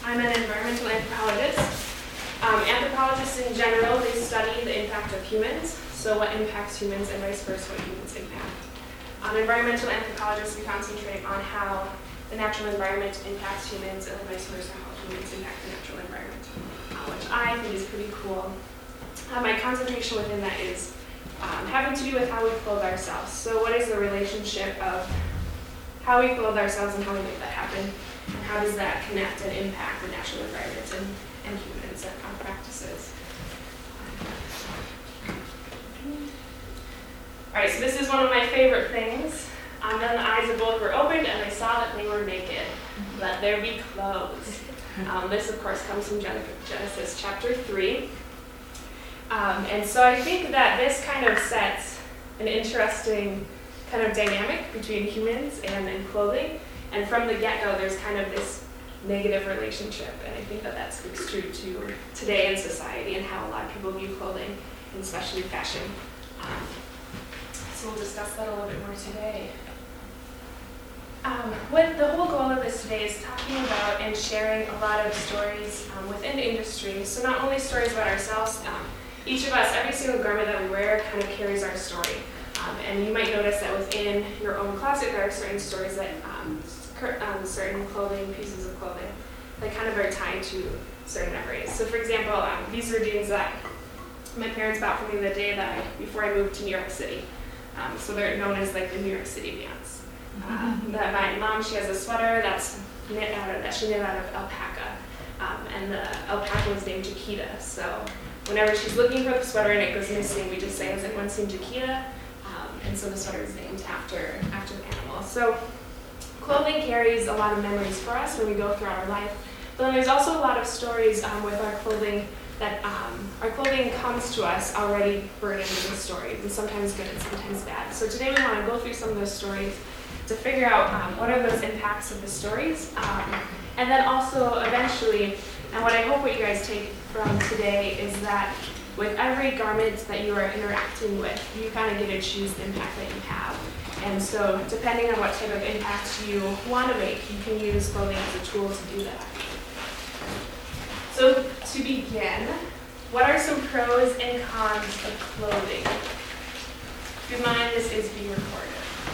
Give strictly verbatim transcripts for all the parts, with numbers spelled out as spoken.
I'm an environmental anthropologist. Um, anthropologists in general, they study the impact of humans, so what impacts humans and vice versa, what humans impact. Um, environmental anthropologists, we concentrate on how the natural environment impacts humans and vice versa, how humans impact the natural environment, uh, which I think is pretty cool. Uh, my concentration within that is um, having to do with how we clothe ourselves. So what is the relationship of how we clothe ourselves and how we make that happen, and how does that connect and impact the natural environment and, and humans and our practices. All right, so this is one of my favorite things. Um, then the eyes of both were opened, and they saw that they were naked. Let there be clothes. Um, this, of course, comes from Gen- Genesis chapter three. Um, and so I think that this kind of sets an interesting kind of dynamic between humans and, and clothing. And from the get-go, there's kind of this negative relationship. And I think that that speaks true to today in society and how a lot of people view clothing, and especially fashion. Um, so we'll discuss that a little bit more today. Um, what the whole goal of this today is talking about and sharing a lot of stories um, within the industry. So not only stories about ourselves, um, each of us, every single garment that we wear kind of carries our story. Um, and you might notice that within your own closet there are certain stories that, um, cur- um, certain clothing, pieces of clothing, that kind of are tied to certain memories. So for example, um, these are jeans that my parents bought for me the day that I, before I moved to New York City. Um, so they're known as like the New York City pants. Uh, that my mom, she has a sweater that's knit out of, that she knit out of alpaca. Um, and the alpaca was named Chiquita. So whenever she's looking for the sweater and it goes missing, we just say, has anyone seen Chiquita? Um, and so the sweater is named after, after the animal. So clothing carries a lot of memories for us when we go throughout our life. But then there's also a lot of stories um, with our clothing that um, our clothing comes to us already burdened with stories, and sometimes good and sometimes bad. So today we want to go through some of those stories to figure out um, what are those impacts of the stories. Um, and then also eventually, and what I hope what you guys take from today is that with every garment that you are interacting with, you kind of get to choose the impact that you have. And so depending on what type of impact you want to make, you can use clothing as a tool to do that. So to begin, what are some pros and cons of clothing? Keep in mind this is being recorded.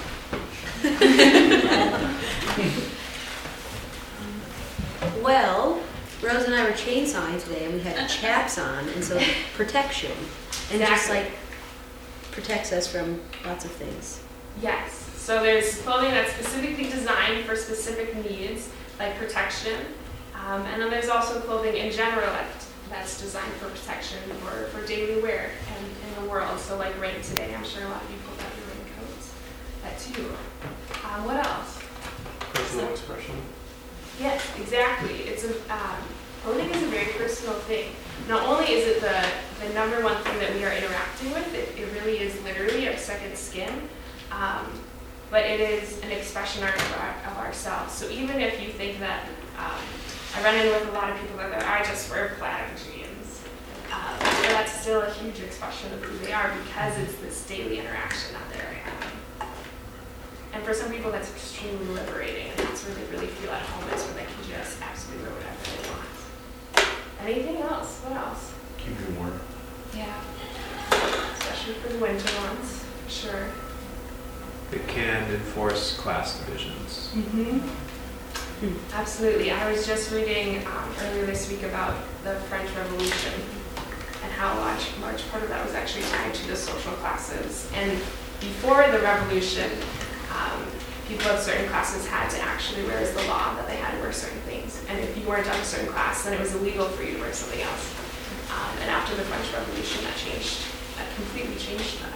Well, Rose and I were chainsawing today, and we had chaps on, and so protection, and Exactly. just like protects us from lots of things. Yes. So there's clothing that's specifically designed for specific needs, like protection. Um, and then there's also clothing in general that, that's designed for protection or for daily wear and in the world. So like rain today, I'm sure a lot of you pulled out your raincoats. That too. Um, what else? Personal expression. Yes, exactly. It's a um, clothing is a very personal thing. Not only is it the, the number one thing that we are interacting with, it, it really is literally our second skin, um, but it is an expression of, our, of ourselves. So even if you think that, um, I run in with a lot of people that are, I just wear plaid jeans, um, but that's still a huge expression of who they are because it's this daily interaction that they're having. And for some people, that's extremely liberating, and that's where they really feel at home. It's where they can just absolutely wear whatever they want. Anything else? What else? Keep you warm. Yeah. Especially for the winter ones, for sure. It can enforce class divisions. Mm-hmm. Absolutely. I was just reading um, earlier this week about the French Revolution and how a large, large part of that was actually tied to the social classes. And before the revolution, Um, people of certain classes had to actually wear as the law that they had to wear certain things. And if you weren't of a certain class, then it was illegal for you to wear something else. Um, and after the French Revolution, that changed, that completely changed that.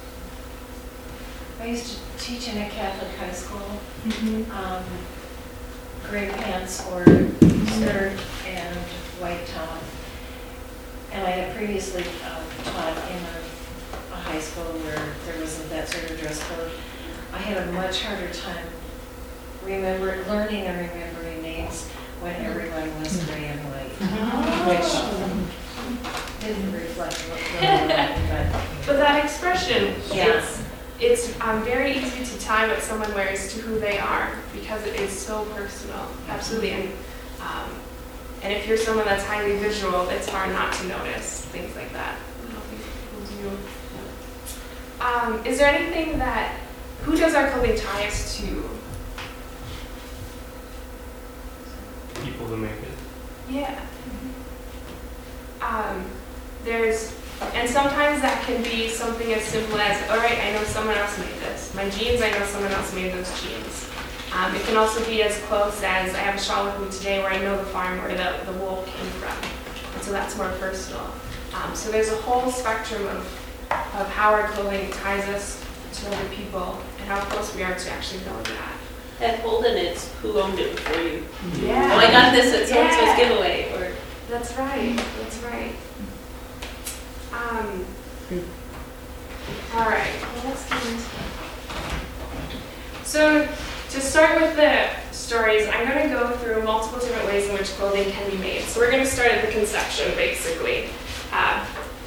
I used to teach in a Catholic high school. Mm-hmm. Um, gray pants or skirt and white top. And I had previously um, taught in a, a high school where there wasn't that sort of dress code. I had a much harder time remember, learning and remembering names when everyone was gray and white, which didn't reflect what really happened, but But that expression, Yeah. it's, it's um, very easy to tie what someone wears to who they are because it is so personal. Absolutely. And um, And if you're someone that's highly visual, it's hard not to notice things like that. I don't know if people do. Um, is there anything that, who does our clothing tie us to? People who make it. Yeah. Um, there's, and sometimes that can be something as simple as, all right, I know someone else made this. My jeans, I know someone else made those jeans. Um, it can also be as close as, I have a shawl with me today where I know the farm where the, the wool came from. And so that's more personal. Um, so there's a whole spectrum of, of how our clothing ties us to other people and how close we are to actually knowing that. At Holden, it's who owned it before you. Yeah. Oh, I got this at so-and-so's Yeah. giveaway, or That's right, that's right. Um, all right, well, let's get into it. So to start with the stories, I'm going to go through multiple different ways in which clothing can be made. So we're going to start at the conception, basically. Uh,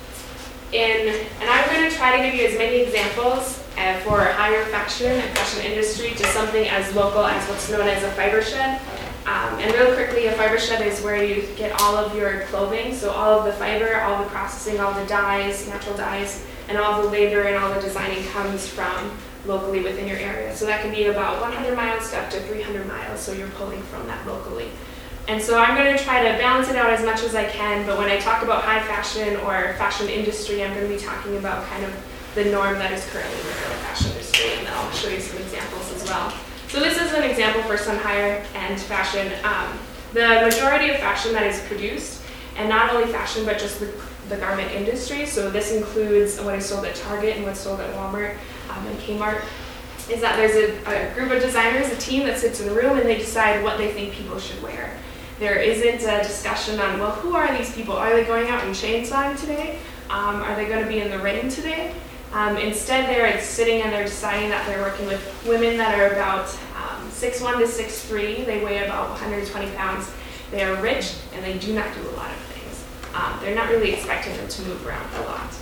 in, and I'm going to try to give you as many examples uh, for higher fashion and fashion industry to something as local as what's known as a fiber shed. Um, and real quickly, a fiber shed is where you get all of your clothing, so all of the fiber, all the processing, all the dyes, natural dyes, and all the labor and all the designing comes from locally within your area. So that can be about one hundred miles to up to three hundred miles, so you're pulling from that locally. And so I'm going to try to balance it out as much as I can, but when I talk about high fashion or fashion industry, I'm going to be talking about kind of the norm that is currently in the fashion industry, and I'll show you some examples as well. So this is an example for some higher end fashion. Um, the majority of fashion that is produced, and not only fashion, but just the, the garment industry, so this includes what is sold at Target and what's sold at Walmart um, and Kmart, is that there's a, a group of designers, a team that sits in the room and they decide what they think people should wear. There isn't a discussion on, well, who are these people? Are they going out and chainsawing today? Um, are they going to be in the rain today? Um, instead, they're sitting and they're deciding that they're working with women that are about um, six one to six three. They weigh about one hundred twenty pounds. They are rich and they do not do a lot of things. Um, they're not really expecting them to move around a lot.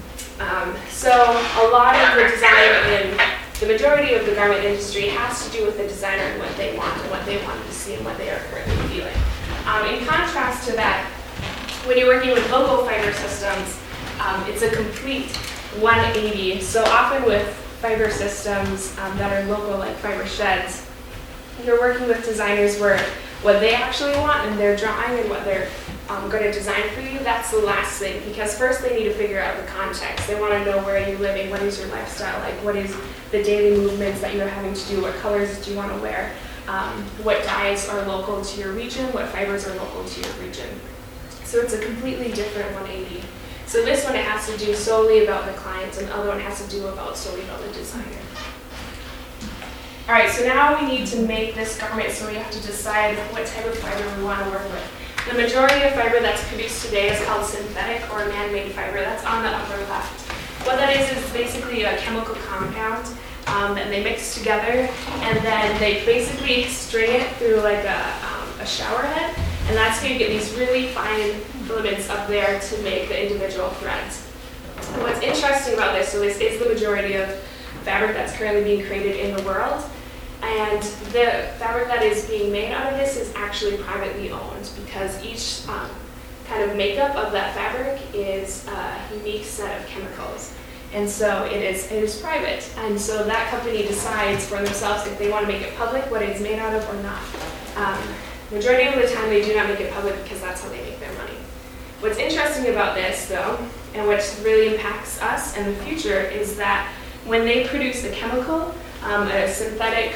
Um, so a lot of the design in the majority of the garment industry has to do with the designer and what they want and what they want to see and what they are currently feeling. Um, in contrast to that, when you're working with local fiber systems, um, it's a complete one eighty. So often with fiber systems um, that are local, like fiber sheds, you're working with designers where what they actually want and they're drawing and what they're um, going to design for you, that's the last thing. Because first they need to figure out the context. They want to know where you're living, what is your lifestyle like, what is the daily movements that you're having to do, what colors do you want to wear, um, what dyes are local to your region, what fibers are local to your region. So it's a completely different one eighty. So this one, it has to do solely about the client, and the other one has to do about solely about the designer. All right, so now we need to make this garment, so we have to decide what type of fiber we want to work with. The majority of fiber that's produced today is called synthetic or man-made fiber. That's on the upper left. What that is is basically a chemical compound um, that they mix together, and then they basically string it through like a, um, a shower head, and that's how you get these really fine filaments up there to make the individual threads. And what's interesting about this, so this is the majority of fabric that's currently being created in the world, and the fabric that is being made out of this is actually privately owned because each um, kind of makeup of that fabric is a unique set of chemicals. And so it is, it is private. And so that company decides for themselves if they want to make it public, what it's made out of or not. Um, majority of the time they do not make it public because that's how they make their money. What's interesting about this though, and what really impacts us and the future, is that when they produce a chemical, um, a synthetic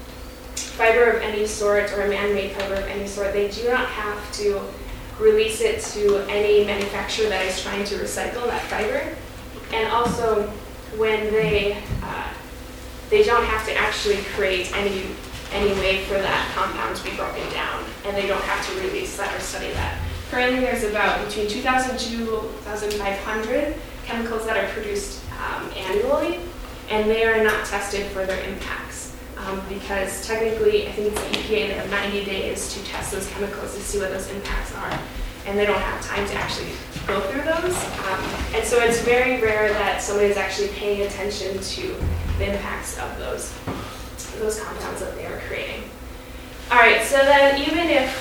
fiber of any sort or a man-made fiber of any sort, they do not have to release it to any manufacturer that is trying to recycle that fiber. And also, when they uh, they don't have to actually create any any way for that compound to be broken down, and they don't have to release that or study that. Currently, there's about between two thousand to two thousand five hundred chemicals that are produced um, annually, and they are not tested for their impacts um, because technically, I think it's the E P A, they have ninety days to test those chemicals to see what those impacts are, and they don't have time to actually go through those. Um, and so it's very rare that somebody is actually paying attention to the impacts of those, those compounds that they are creating. All right, so then even if, so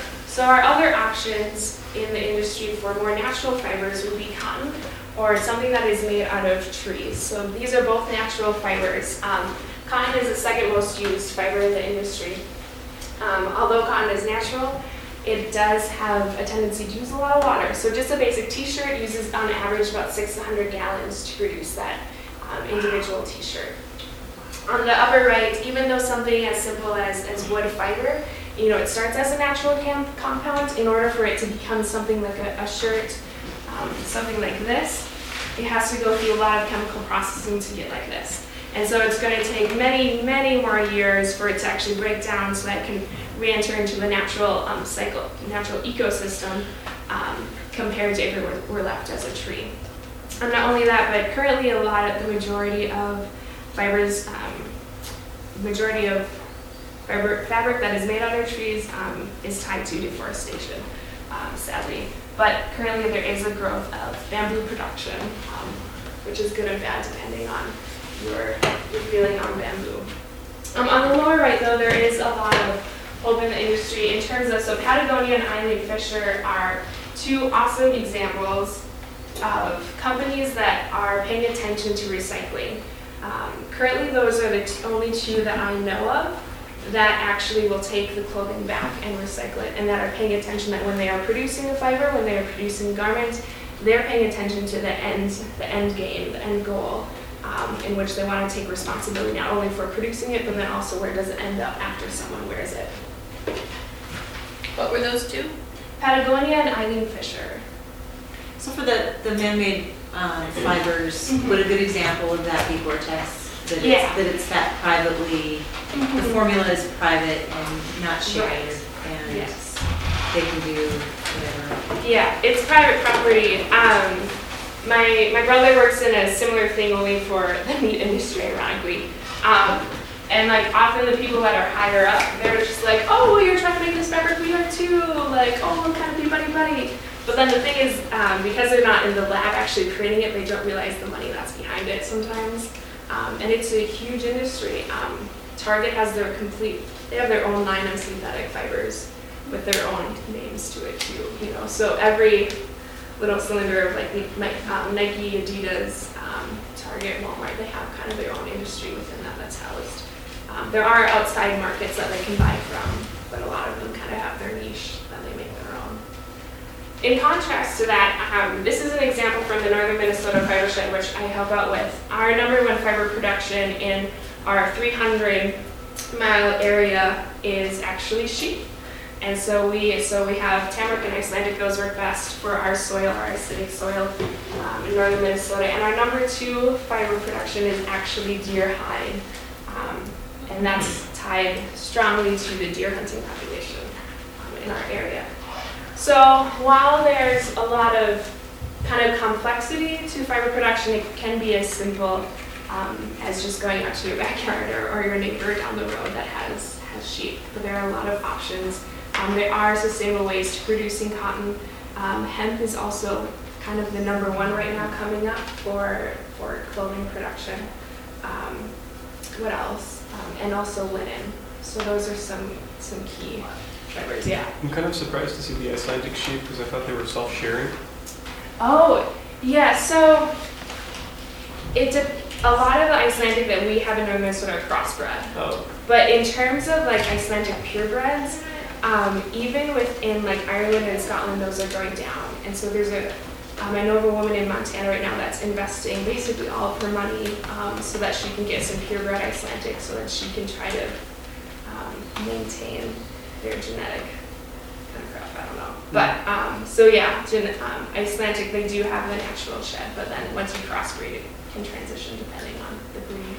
our other options in the industry for more natural fibers would be cotton or something that is made out of trees. So these are both natural fibers. Um, cotton is the second most used fiber in the industry. Um, although cotton is natural, it does have a tendency to use a lot of water. So just a basic t-shirt uses on average about six hundred gallons to produce that um, individual t-shirt. On the upper right, even though something as simple as, as wood fiber, you know, it starts as a natural cam- compound, in order for it to become something like a, a shirt, um, something like this, it has to go through a lot of chemical processing to get like this. And so it's going to take many, many more years for it to actually break down so that it can re-enter into the natural um, cycle, natural ecosystem, um, compared to if it were, were left as a tree. And not only that, but currently a lot of the majority of fibers, um, majority of fiber, fabric that is made out of trees um, is tied to deforestation, um, sadly. But currently there is a growth of bamboo production, um, which is good and bad depending on your, your feeling on bamboo. Um, on the lower right though, there is a lot of hope in the industry in terms of, so Patagonia and Eileen Fisher are two awesome examples of companies that are paying attention to recycling. Um, currently those are the t- only two that I know of that actually will take the clothing back and recycle it, and that are paying attention that when they are producing a fiber, when they are producing a garment, they're paying attention to the end, the end game, the end goal, um, in which they want to take responsibility not only for producing it, but then also where does it end up after someone wears it. What were those two? Patagonia and Eileen Fisher. So for the, the man-made um, fibers, Mhm. would a good example of that be Gore-Tex? That it's, Yeah. that it's that privately, the formula is private and not shared, Right. and Yes. they can do whatever. Yeah, it's private property. Um, my my brother works in a similar thing, only for the meat industry, ironically. Um, and like often the people that are higher up, they're just like, oh, well, you're trying to make this fabric, we are too. Like, oh, we'll kind of be buddy buddy. But then the thing is, um, because they're not in the lab actually creating it, they don't realize the money that's behind it sometimes. Um, and it's a huge industry. Um, Target has their complete, they have their own line of synthetic fibers with their own names to it too, you know. So every little cylinder of like Ni- um, Nike, Adidas, um, Target, Walmart, they have kind of their own industry within that that's housed. Um, there are outside markets that they can buy from, but a lot of them kind of have their niche that they make their own. In contrast to that, um, this is an example from the Northern Minnesota Fiber Shed, which I help out with. Our number one fiber production in our three hundred mile area is actually sheep. And so we so we have Tamarack and Icelandic, those work best for our soil, our acidic soil um, in northern Minnesota. And our number two fiber production is actually deer hide. Um, and that's tied strongly to the deer hunting population um, in our area. So while there's a lot of kind of complexity to fiber production, it can be as simple um, as just going out to your backyard or, or your neighbor down the road that has, has sheep. But there are a lot of options. Um, there are sustainable ways to producing cotton. Um, hemp is also kind of the number one right now coming up for, for clothing production. Um, what else? Um, and also linen. So those are some, some key fibers, yeah. I'm kind of surprised to see the Icelandic sheep because I thought they were self-sharing. Oh, yeah, so it de- a lot of the Icelandic that we have in Northern Minnesota are crossbred. Oh, But in terms of like Icelandic purebreds, um, even within like Ireland and Scotland, those are going down. And so there's a, um, I know of a woman in Montana right now that's investing basically all of her money um, so that she can get some purebred Icelandic so that she can try to um, maintain their genetic kind of crap, I don't know. But, um, so yeah, gen- um, Icelandic, they do have the natural shed, but then once you crossbreed, it can transition depending on the breed.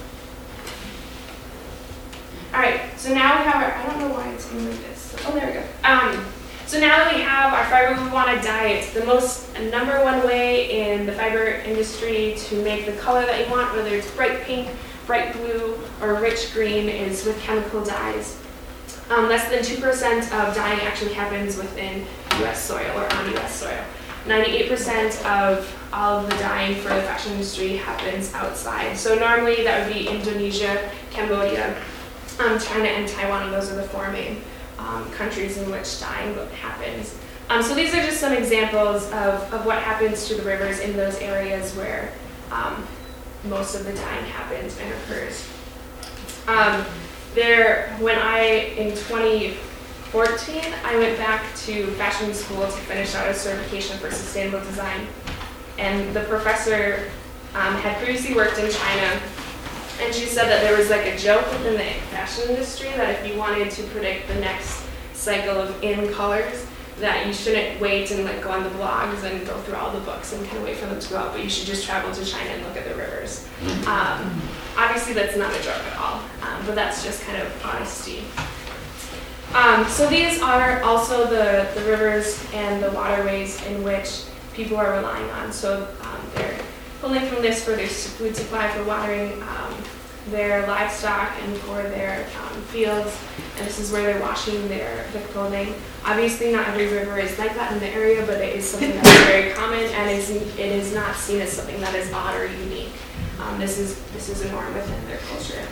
All right, so now we have our, I don't know why it's going like this. Oh, there we go. Um, so now that we have our fiber we want to dye it, the most number one way in the fiber industry to make the color that you want, whether it's bright pink, bright blue, or rich green, is with chemical dyes. Um, less than two percent of dyeing actually happens within U S soil or on U S soil. ninety-eight percent of all of the dyeing for the fashion industry happens outside. So normally that would be Indonesia, Cambodia, um, China, and Taiwan, and those are the four main um, countries in which dyeing happens. Um, so these are just some examples of, of what happens to the rivers in those areas where um, most of the dyeing happens and occurs. Um, there, when I, in twenty fourteen, I went back to fashion school to finish out a certification for sustainable design. And the professor um, had previously worked in China, and she said that there was like a joke within the fashion industry that if you wanted to predict the next cycle of in colors, that you shouldn't wait and like go on the blogs and go through all the books and kind of wait for them to go out, but you should just travel to China and look at the rivers. Um, obviously that's not a joke at all, um, but that's just kind of honesty. Um, so these are also the, the rivers and the waterways in which people are relying on. So um, they're pulling from this for their food supply, for watering um, their livestock and for their um, fields, and this is where they're washing their, their clothing. Obviously not every river is like that in the area, but it is something that is very common, and is, it is not seen as something that is odd or unique. Um, this is this is a norm within their culture.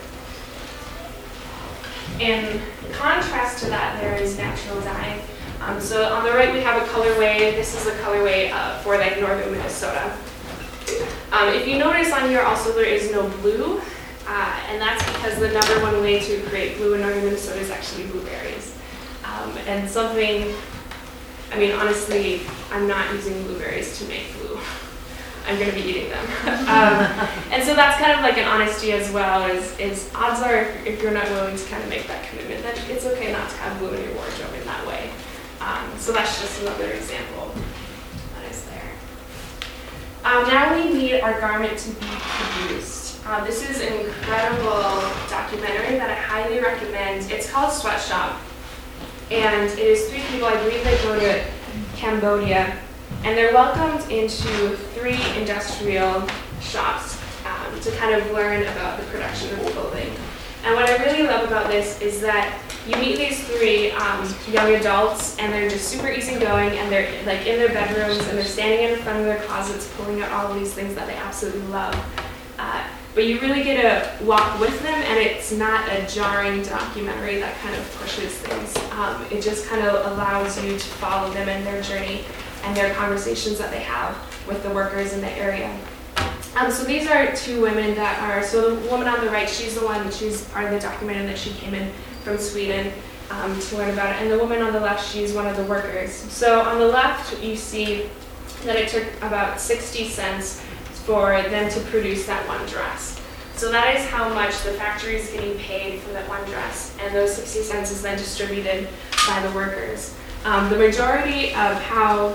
In contrast to that, there is natural dyeing. Um, so on the right we have a colorway. This is a colorway uh, for like northern Minnesota. Um, if you notice on here also there is no blue, uh, and that's because the number one way to create blue in northern Minnesota is actually blueberries. Um, and something, I mean honestly, I'm not using blueberries to make blue. I'm going to be eating them. um, and so that's kind of like an honesty as well, is, is odds are if, if you're not willing to kind of make that commitment, then it's okay not to have blue in your wardrobe in that way. Um, so that's just another example that is there. Um, now we need our garment to be produced. Uh, this is an incredible documentary that I highly recommend. It's called Sweatshop, and it is three people, I believe they go to Cambodia, and they're welcomed into three industrial shops um, to kind of learn about the production of clothing. And what I really love about this is that you meet these three um, young adults, and they're just super easygoing, and they're like in their bedrooms, and they're standing in front of their closets pulling out all of these things that they absolutely love. Uh, but you really get to walk with them, and it's not a jarring documentary that kind of pushes things. Um, it just kind of allows you to follow them in their journey and their conversations that they have with the workers in the area. Um, so these are two women that are, so the woman on the right, she's the one, she's part of the documentary that she came in from Sweden um, to learn about it. And the woman on the left, she's one of the workers. So on the left, you see that it took about sixty cents for them to produce that one dress. So that is how much the factory is getting paid for that one dress. And those sixty cents is then distributed by the workers. Um, the majority of how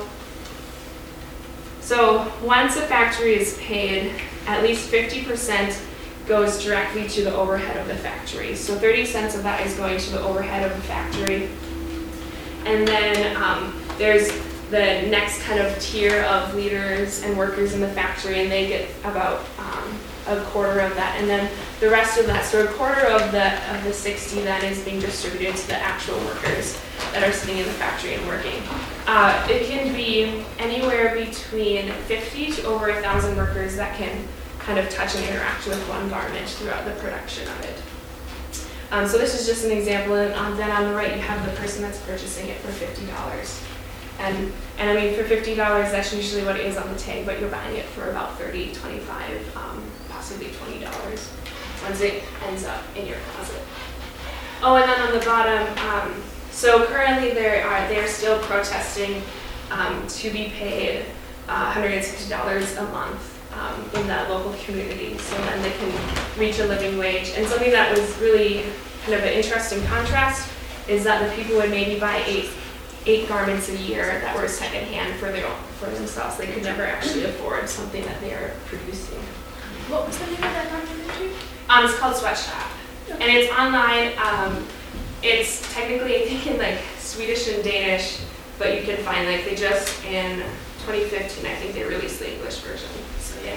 So once a factory is paid, at least fifty percent goes directly to the overhead of the factory. So thirty cents of that is going to the overhead of the factory. And then um, there's the next kind of tier of leaders and workers in the factory, and they get about um, a quarter of that. And then the rest of that, so a quarter of the, of the sixty then is being distributed to the actual workers that are sitting in the factory and working. Uh, it can be anywhere between fifty to over a thousand workers that can kind of touch and interact with one garment throughout the production of it. Um, so this is just an example, and um, then on the right you have the person that's purchasing it for fifty dollars. And, and I mean, for fifty dollars, that's usually what it is on the tag, but you're buying it for about thirty, twenty-five, um, possibly twenty dollars once it ends up in your closet. Oh, and then on the bottom, um, so currently they are they're still protesting um, to be paid uh, one hundred sixty dollars a month um, in that local community, so then they can reach a living wage. And something that was really kind of an interesting contrast is that the people would maybe buy eight eight garments a year that were secondhand for their for themselves. They could never actually afford something that they are producing. What was the name of that documentary? Um, it's called Sweatshop, and it's online. Um, it's technically, I think, in like Swedish and Danish, but you can find like they just in twenty fifteen, I think they released the English version. So yeah.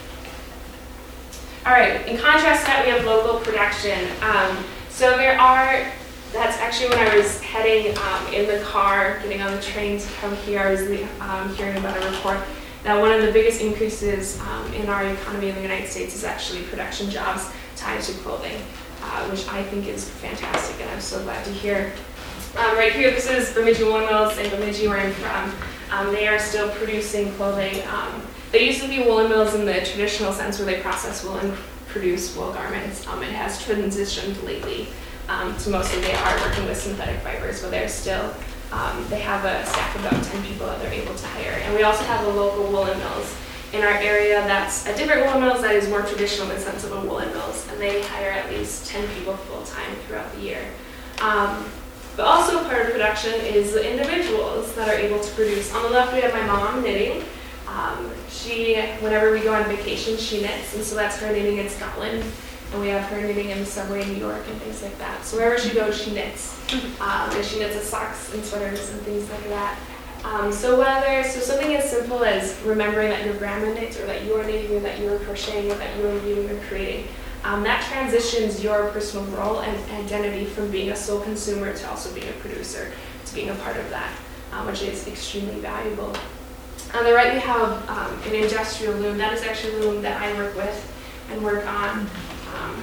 All right. In contrast to that, we have local production. Um, so there are. That's actually when I was heading um, in the car, getting on the train to come here. I was um, hearing about a report that one of the biggest increases um, in our economy in the United States is actually production jobs tied to clothing, uh, which I think is fantastic, and I'm so glad to hear. Um, right here, this is Bemidji Woolen Mills in Bemidji, where I'm from. Um, they are still producing clothing. Um, they used to be woolen mills in the traditional sense where they process wool and produce wool garments. Um, it has transitioned lately um, to mostly they are working with synthetic fibers, but they're still, um, they have a staff of about ten people that they're able to hire. And we also have a local woolen mills in our area that's a different woolen mills that is more traditional in the sense of a woolen mills, and they hire at least ten people full-time throughout the year. Um, but also part of production is the individuals that are able to produce. On the left we have my mom knitting. Um, she, whenever we go on vacation, she knits, and so that's her knitting in Scotland, and we have her knitting in the subway in New York and things like that. So wherever she goes, she knits, um, and she knits the socks and sweaters and things like that. Um, so whether, so something as simple as remembering that your grandma knits, or that you are knitting, or that you are crocheting, or that you are weaving or creating, um, that transitions your personal role and identity from being a sole consumer to also being a producer, to being a part of that, um, which is extremely valuable. On the right we have um, an industrial loom. That is actually a loom that I work with and work on. Um,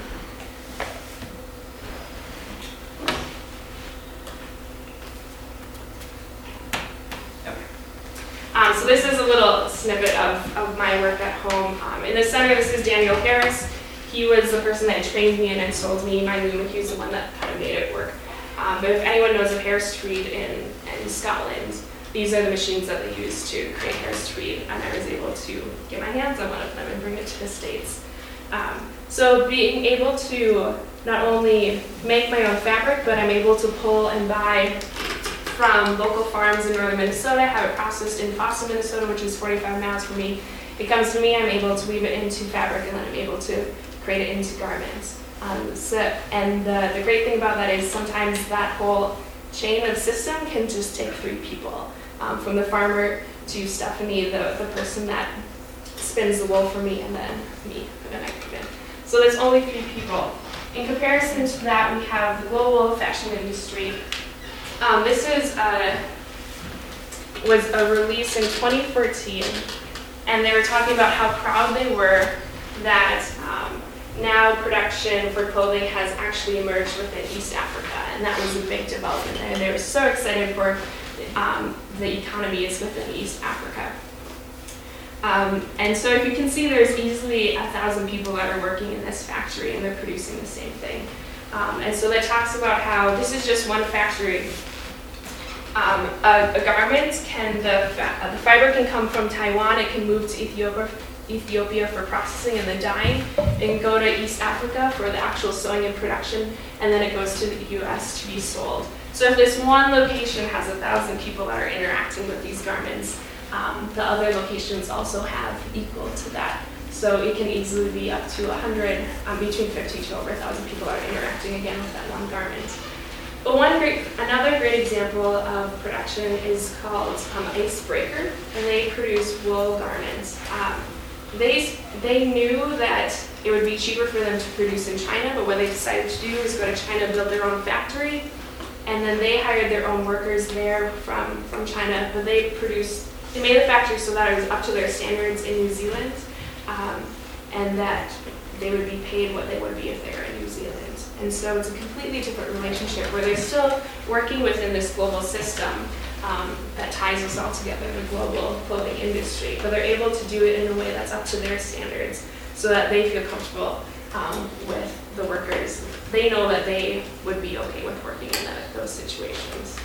Um, so this is a little snippet of, of my work at home. Um, in the center, this is Daniel Harris. He was the person that trained me and then sold me my loom. He was the one that kind of made it work. Um, but if anyone knows of Harris Tweed in, in Scotland, these are the machines that they use to create Harris Tweed, and I was able to get my hands on one of them and bring it to the States. Um, so being able to not only make my own fabric, but I'm able to pull and buy from local farms in northern Minnesota, have it processed in Fosston, Minnesota, which is forty-five miles from me. It comes to me, I'm able to weave it into fabric, and then I'm able to create it into garments. Um, so, and the, the great thing about that is sometimes that whole chain of system can just take three people, um, from the farmer to Stephanie, the, the person that spins the wool for me, and then me, and then I come in. So there's only three people. In comparison to that, we have the global fashion industry. Um, this is uh, was a release in twenty fourteen, and they were talking about how proud they were that um, now production for clothing has actually emerged within East Africa, and that was a big development, and they were so excited for um, the economies within East Africa. Um, and so if you can see, there's easily a thousand people that are working in this factory, and they're producing the same thing. Um, and so that talks about how this is just one factory. Um, a, a garment can, the, fa the fiber can come from Taiwan, it can move to Ethiopia, Ethiopia for processing and then dyeing. It can go to East Africa for the actual sewing and production, and then it goes to the U S to be sold. So if this one location has a thousand people that are interacting with these garments, um, the other locations also have equal to that. So it can easily be up to one hundred, um, between fifty to over one thousand people are interacting again with that one garment. But one great, another great example of production is called um, Icebreaker, and they produce wool garments. Um, they, they knew that it would be cheaper for them to produce in China, but what they decided to do is go to China, build their own factory, and then they hired their own workers there from, from China, but they produced, they made the factory so that it was up to their standards in New Zealand. Um, and that they would be paid what they would be if they were in New Zealand. And so it's a completely different relationship where they're still working within this global system um, that ties us all together, the global clothing industry, but they're able to do it in a way that's up to their standards so that they feel comfortable um, with the workers. They know that they would be okay with working in that, those situations.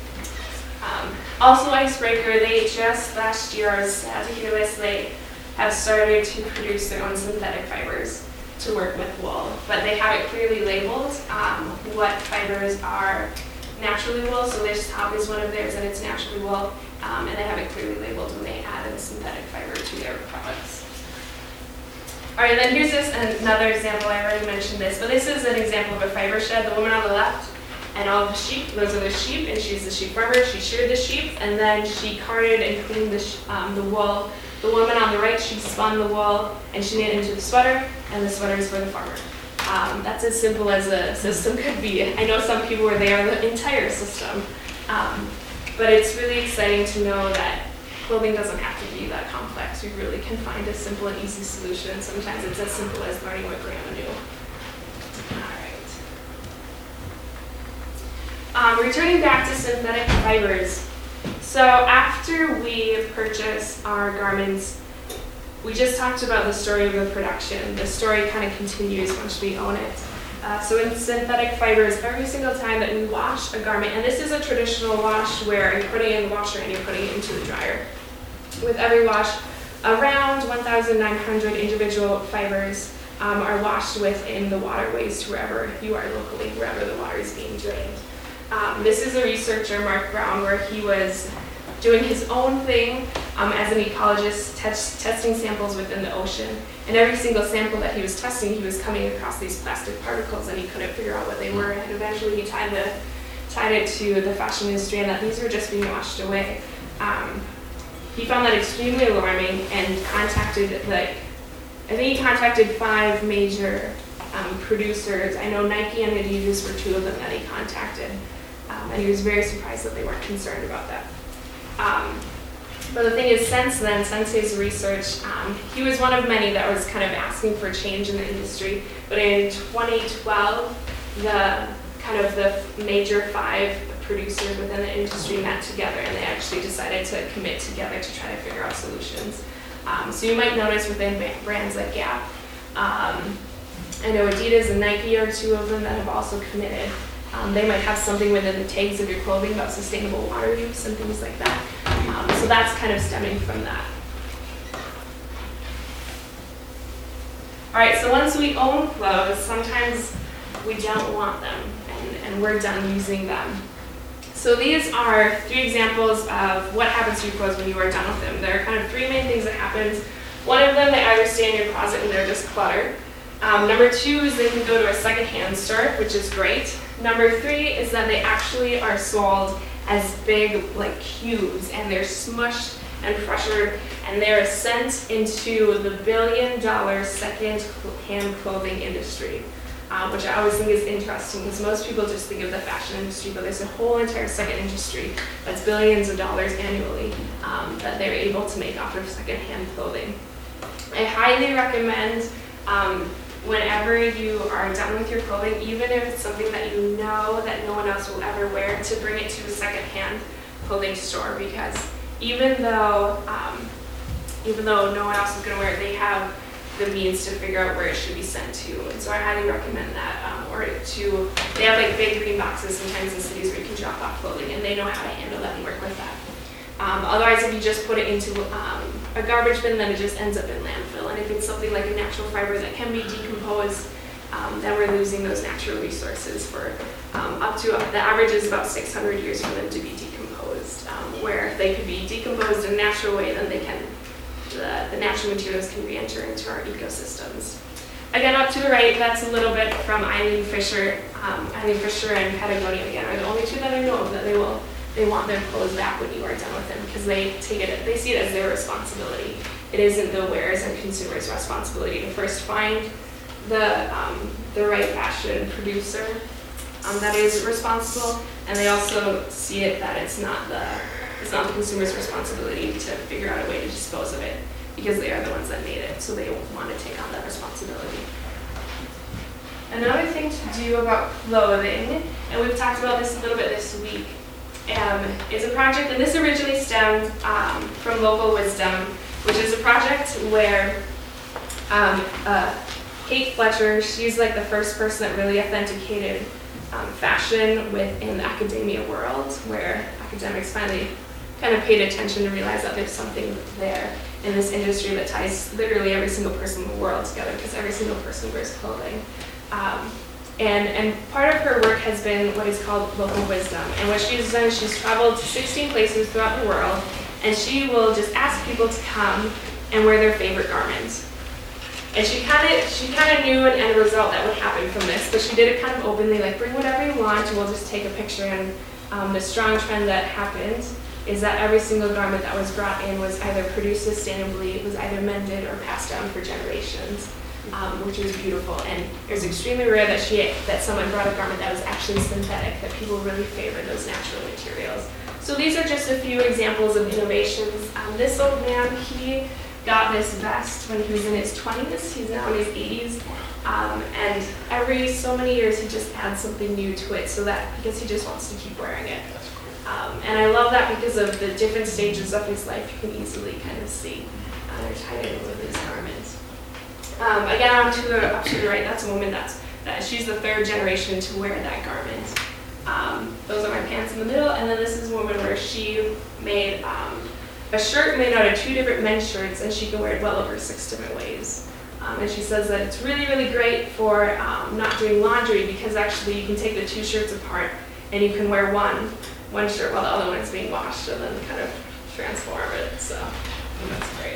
Um, also Icebreaker, they just last year, I was sad to hear this, they have started to produce their own synthetic fibers to work with wool, but they have it clearly labeled um, what fibers are naturally wool. So this top is one of theirs, and it's naturally wool, um, and they have it clearly labeled when they add a synthetic fiber to their products. All right, then here's this another example. I already mentioned this, but this is an example of a fiber shed. The woman on the left and all of the sheep, those are the sheep, and she's the sheep farmer. She sheared the sheep, and then she carded and cleaned the, sh um, the wool. The woman on the right, she spun the wool and she knit into the sweater, and the sweater is for the farmer. Um, that's as simple as a system could be. I know some people where they are the entire system, um, but it's really exciting to know that clothing doesn't have to be that complex. We really can find a simple and easy solution. Sometimes it's as simple as learning what grandma knew. All right. Um, returning back to synthetic fibers. So after we purchase our garments, we just talked about the story of the production. The story kind of continues once we own it. Uh, so in synthetic fibers, every single time that we wash a garment, and this is a traditional wash where you're putting it in the washer and you're putting it into the dryer. With every wash, around one thousand nine hundred individual fibers um, are washed within the waterways to wherever you are locally, wherever the water is being drained. Um, this is a researcher, Mark Brown, where he was doing his own thing um, as an ecologist, test, testing samples within the ocean. And every single sample that he was testing, he was coming across these plastic particles and he couldn't figure out what they were. And eventually he tied, the, tied it to the fashion industry and that these were just being washed away. Um, he found that extremely alarming and contacted, like, I think he contacted five major um, producers. I know Nike and Adidas were two of them that he contacted. Um, and he was very surprised that they weren't concerned about that. Um, but the thing is, since then, since his research, um, he was one of many that was kind of asking for change in the industry. But in twenty twelve, the kind of the major five producers within the industry met together and they actually decided to commit together to try to figure out solutions. Um, so you might notice within brands like Gap, um, I know Adidas and Nike are two of them that have also committed. Um, they might have something within the tags of your clothing about sustainable water use and things like that. Um, so that's kind of stemming from that. All right, so once we own clothes, sometimes we don't want them and, and we're done using them. So these are three examples of what happens to your clothes when you are done with them. There are kind of three main things that happens. One of them, they either stay in your closet and they're just clutter. Um, number two is they can go to a secondhand store, which is great. Number three is that they actually are sold as big like cubes and they're smushed and pressured and they're sent into the billion dollar second-hand clothing industry, um, which I always think is interesting because most people just think of the fashion industry, but there's a whole entire second industry that's billions of dollars annually um, that they're able to make off of second-hand clothing. I highly recommend um, whenever you are done with your clothing, even if it's something that you know that no one else will ever wear, to bring it to a secondhand clothing store because even though um, even though no one else is going to wear it, they have the means to figure out where it should be sent to. And so I highly recommend that. Um, or to, they have like big green boxes sometimes in cities where you can drop off clothing and they know how to handle that and work with that. Um, otherwise, if you just put it into um, a garbage bin, then it just ends up in landfill. And if it's something like a natural fiber that can be decomposed, um, then we're losing those natural resources for um, up to, the average is about six hundred years for them to be decomposed. Um, where if they could be decomposed in a natural way, then they can, the, the natural materials can re-enter into our ecosystems. Again, up to the right, that's a little bit from Eileen Fisher. Um, Eileen Fisher and Patagonia, again, are the only two that I know of that they will They want their clothes back when you are done with them because they take it, they see it as their responsibility. It isn't the wearers and consumers' responsibility to first find the um, the right fashion producer um, that is responsible, and they also see it that it's not the it's not the consumer's responsibility to figure out a way to dispose of it because they are the ones that made it, so they want to take on that responsibility. Another thing to do about clothing, and we've talked about this a little bit this week, Um, is a project, and this originally stemmed um, from Local Wisdom, which is a project where um, uh, Kate Fletcher, she's like the first person that really authenticated um, fashion within the academia world, where academics finally kind of paid attention to realize that there's something there in this industry that ties literally every single person in the world together because every single person wears clothing. Um, And, and part of her work has been what is called Local Wisdom. And what she's done, she's traveled to sixteen places throughout the world, and she will just ask people to come and wear their favorite garments. And she kind of she kind of knew an end result that would happen from this, but she did it kind of openly, like bring whatever you want, and we'll just take a picture. And um, the strong trend that happened is that every single garment that was brought in was either produced sustainably, was either mended or passed down for generations. Um, which was beautiful, and it was extremely rare that she that someone brought a garment that was actually synthetic, that people really favored those natural materials. So these are just a few examples of innovations. Um, this old man, he got this vest when he was in his twenties. He's now in his eighties. Um, and every so many years he just adds something new to it so that because he just wants to keep wearing it. Um, and I love that because of the different stages of his life, you can easily kind of see uh, they're tied in with his garments. Um, again, up to the up to the right, that's a woman that's that she's the third generation to wear that garment. Um, those are my pants in the middle, and then this is a woman where she made um, a shirt made out of two different men's shirts, and she can wear it well over six different ways. Um, and she says that it's really, really great for um, not doing laundry because actually you can take the two shirts apart and you can wear one one shirt while the other one is being washed and then kind of transform it. So that's great.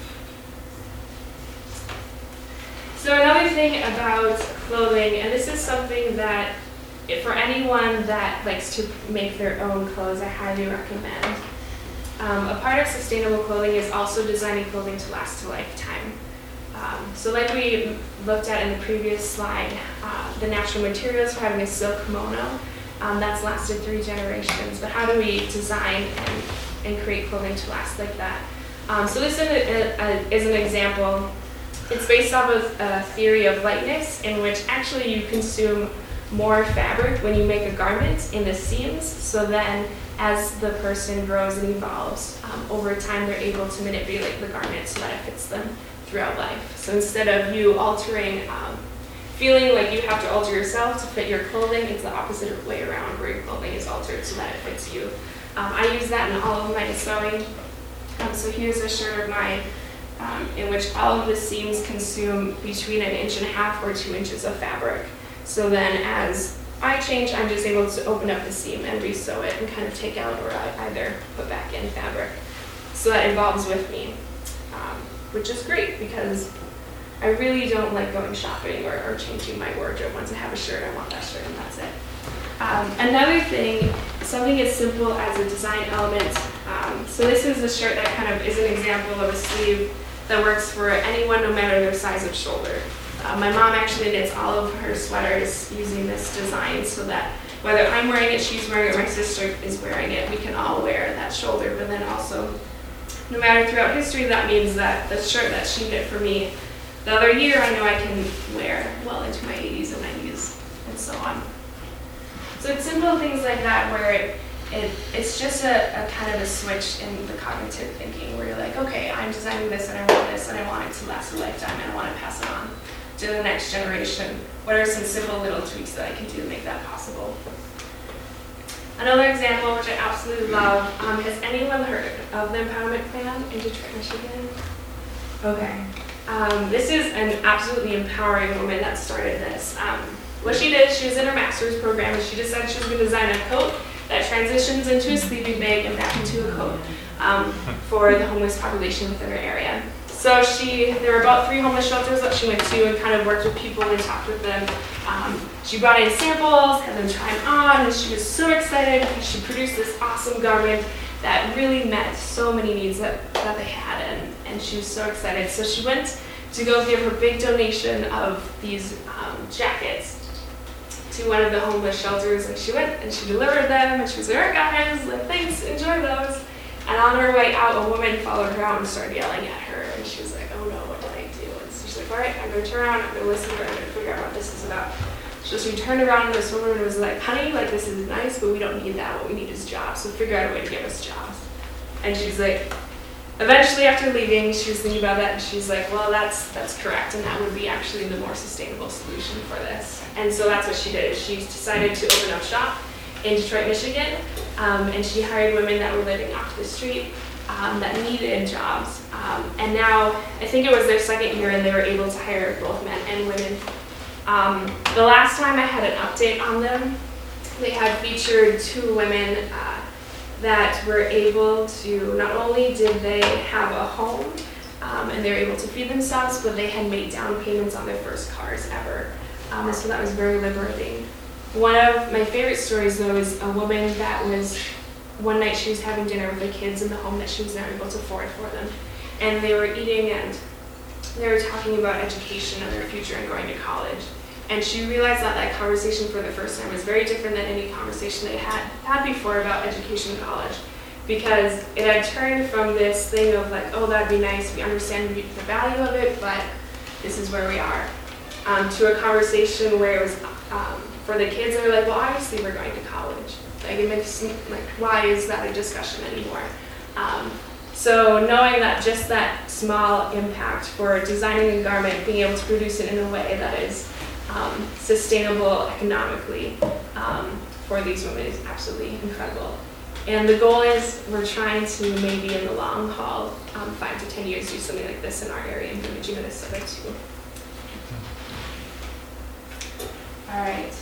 So another thing about clothing, and this is something that if for anyone that likes to make their own clothes, I highly recommend. Um, a part of sustainable clothing is also designing clothing to last a lifetime. Um, so like we looked at in the previous slide, uh, the natural materials for having a silk kimono, um, that's lasted three generations. But how do we design and, and create clothing to last like that? Um, so this is, a, a, is an example. It's based off of a theory of lightness in which actually you consume more fabric when you make a garment in the seams. So then as the person grows and evolves, um, over time they're able to manipulate the garment so that it fits them throughout life. So instead of you altering, um, feeling like you have to alter yourself to fit your clothing, it's the opposite way around where your clothing is altered so that it fits you. Um, I use that in all of my sewing. Um, so here's a shirt of mine um, in which all of the seams consume between an inch and a half or two inches of fabric. So then as I change, I'm just able to open up the seam and re-sew it and kind of take out or I either put back in fabric. So that evolves with me, um, which is great because I really don't like going shopping or, or changing my wardrobe. Once I have a shirt, I want that shirt and that's it. Um, another thing, something as simple as a design element. Um, so this is a shirt that kind of is an example of a sleeve that works for anyone no matter their size of shoulder. Uh, my mom actually knits all of her sweaters using this design so that whether I'm wearing it, she's wearing it, my sister is wearing it, we can all wear that shoulder. But then also, no matter throughout history, that means that the shirt that she knit for me the other year, I know I can wear well into my eighties and nineties and so on. So it's simple things like that where it, it it's just a, a kind of a switch in the cognitive thinking where you're like, okay, I'm designing this and I want this and I want it to last a lifetime and I want to pass it on to the next generation. What are some simple little tweaks that I can do to make that possible? Another example, which I absolutely love, um, has anyone heard of the Empowerment Plan in Detroit, Michigan? Okay. Um, this is an absolutely empowering woman that started this. Um, what she did, she was in her master's program and she decided she was going to design a coat that transitions into a sleeping bag and back into a coat um, for the homeless population within her area. So she, there were about three homeless shelters that she went to and kind of worked with people and talked with them. Um, she brought in samples, had them try them on, and she was so excited because she produced this awesome garment that really met so many needs that, that they had, and, and she was so excited. So she went to go give her big donation of these um, jackets to one of the homeless shelters, and she went and she delivered them, and she was like, all right guys, like, thanks, enjoy those. And on her way out, a woman followed her out and started yelling at her, and she was like, oh no, what did I do? And so she's like, all right, I'm going to turn around, I'm going to listen to her, I'm going to figure out what this is about. So she turned around and this woman was like, honey, like, this is nice, but we don't need that. What we need is jobs, so figure out a way to give us jobs. And she's like, eventually after leaving, she was thinking about that, and she's like, well, that's that's correct, and that would be actually the more sustainable solution for this. And so that's what she did. She decided to open up shop in Detroit, Michigan, um, and she hired women that were living off the street um, that needed jobs. Um, and now, I think it was their second year, and they were able to hire both men and women. Um, the last time I had an update on them, they had featured two women uh, that were able to, not only did they have a home, um, and they were able to feed themselves, but they had made down payments on their first cars ever. Um, and so that was very liberating. One of my favorite stories, though, is a woman that was, one night she was having dinner with her kids in the home that she was now able to afford for them. And they were eating and they were talking about education and their future and going to college. And she realized that that conversation for the first time was very different than any conversation they had had before about education in college. because it had turned from this thing of like, oh, that'd be nice, we understand the value of it, but this is where we are, um, to a conversation where it was, um, for the kids, they were like, well, obviously we're going to college. Like, it makes, like, why is that a discussion anymore? Um, so knowing that just that small impact for designing a garment, being able to produce it in a way that is um, sustainable economically um, for these women is absolutely incredible. And the goal is we're trying to maybe in the long haul, um, five to ten years, do something like this in our area in Bemidji, Minnesota too. All right.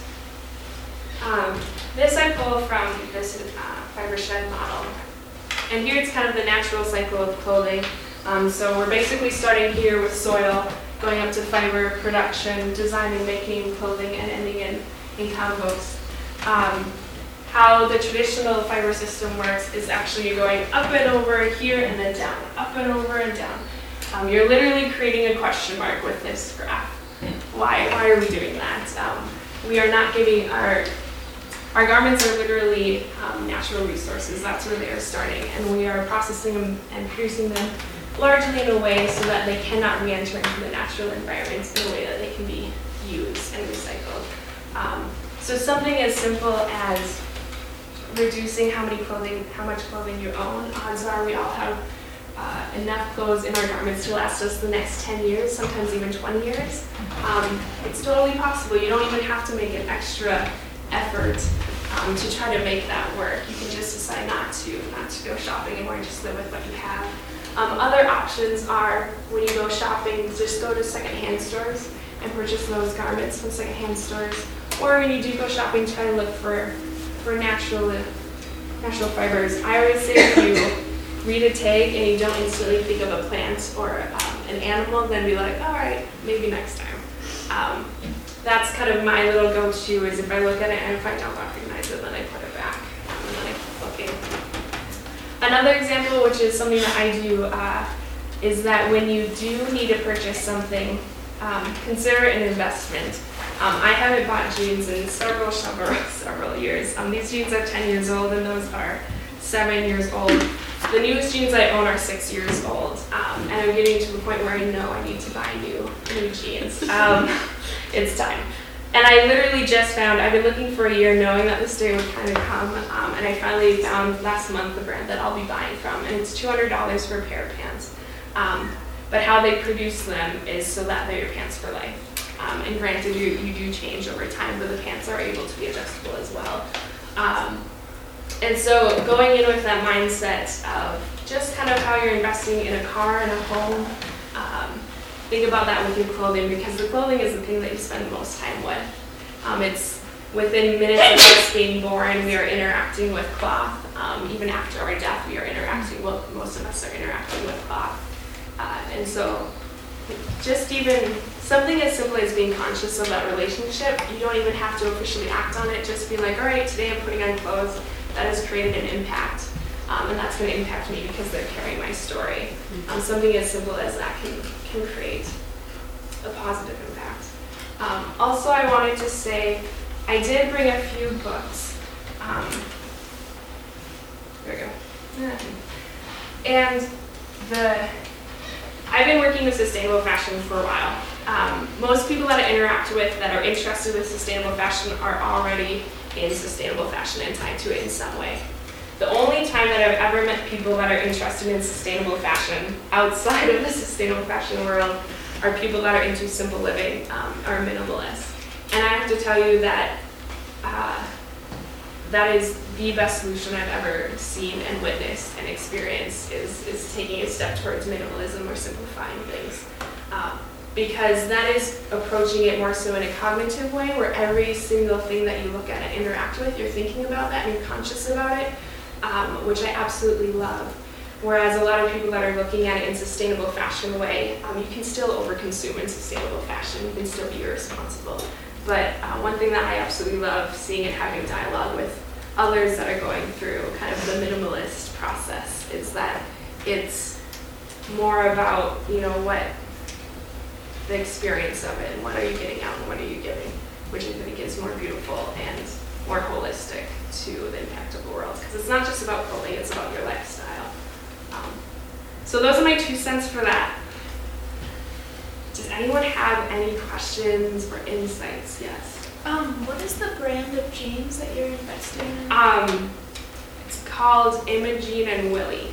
Um, this I pull from this uh, fiber shed model. And here it's kind of the natural cycle of clothing. Um, so we're basically starting here with soil, going up to fiber production, designing, making clothing, and ending in, in compost. Um, how the traditional fiber system works is actually you're going up and over here and then down, up and over and down. Um, you're literally creating a question mark with this graph. Why, why are we doing that? Um, we are not giving our Our garments are literally um, natural resources. That's where they are starting. And we are processing them and producing them largely in a way so that they cannot re-enter into the natural environment in a way that they can be used and recycled. Um, so something as simple as reducing how many clothing, how much clothing you own. Odds are we all have uh, enough clothes in our garments to last us the next ten years, sometimes even twenty years. Um, it's totally possible. You don't even have to make an extra effort um, to try to make that work. You can just decide not to, not to go shopping anymore and just live with what you have. Um, other options are when you go shopping, just go to secondhand stores and purchase those garments from secondhand stores. Or when you do go shopping, try to look for, for natural, natural fibers. I always say if you read a tag and you don't instantly think of a plant or um, an animal, then be like, all right, maybe next time. Um, That's kind of my little go-to is if I look at it and if I don't recognize it, then I put it back um, and then I keep looking. Another example, which is something that I do, uh, is that when you do need to purchase something, um, consider it an investment. Um, I haven't bought jeans in several, several, several years. Um, these jeans are ten years old and those are seven years old. The newest jeans I own are six years old, um, and I'm getting to the point where I know I need to buy new, new jeans. Um, It's time. And I literally just found, I've been looking for a year knowing that this day would kind of come, um, and I finally found last month the brand that I'll be buying from, and it's two hundred dollars for a pair of pants. Um, but how they produce them is so that they're your pants for life. Um, and granted, you, you do change over time, but the pants are able to be adjustable as well. Um, and so going in with that mindset of just kind of how you're investing in a car and a home, um, think about that with your clothing, because the clothing is the thing that you spend the most time with. Um, it's within minutes of us being born, we are interacting with cloth. Um, even after our death, we are interacting, well, most of us are interacting with cloth. Uh, and so just even something as simple as being conscious of that relationship, you don't even have to officially act on it. Just be like, all right, today I'm putting on clothes that has created an impact. Um, and that's going to impact me because they're carrying my story. Um, something as simple as that can, can create a positive impact. Um, also, I wanted to say, I did bring a few books. Um, there we go. Yeah. And the, I've been working with sustainable fashion for a while. Um, most people that I interact with that are interested in sustainable fashion are already in sustainable fashion and tied to it in some way. The only time that I've ever met people that are interested in sustainable fashion outside of the sustainable fashion world are people that are into simple living um, or minimalists. And I have to tell you that uh, that is the best solution I've ever seen and witnessed and experienced is, is taking a step towards minimalism or simplifying things. Um, because that is approaching it more so in a cognitive way where every single thing that you look at and interact with, you're thinking about that and you're conscious about it. Um, which I absolutely love. Whereas a lot of people that are looking at it in sustainable fashion way, um, you can still overconsume in sustainable fashion. You can still be irresponsible. But uh, one thing that I absolutely love seeing and having dialogue with others that are going through kind of the minimalist process is that it's more about, you know, what the experience of it and what are you getting out and what are you giving, which I think is more beautiful and more holistic to the impact of the world. Because it's not just about clothing, it's about your lifestyle. Um, so those are my two cents for that. Does anyone have any questions or insights? Yes. Um, what is the brand of jeans that you're investing in? Um, it's called Imogene and Willie.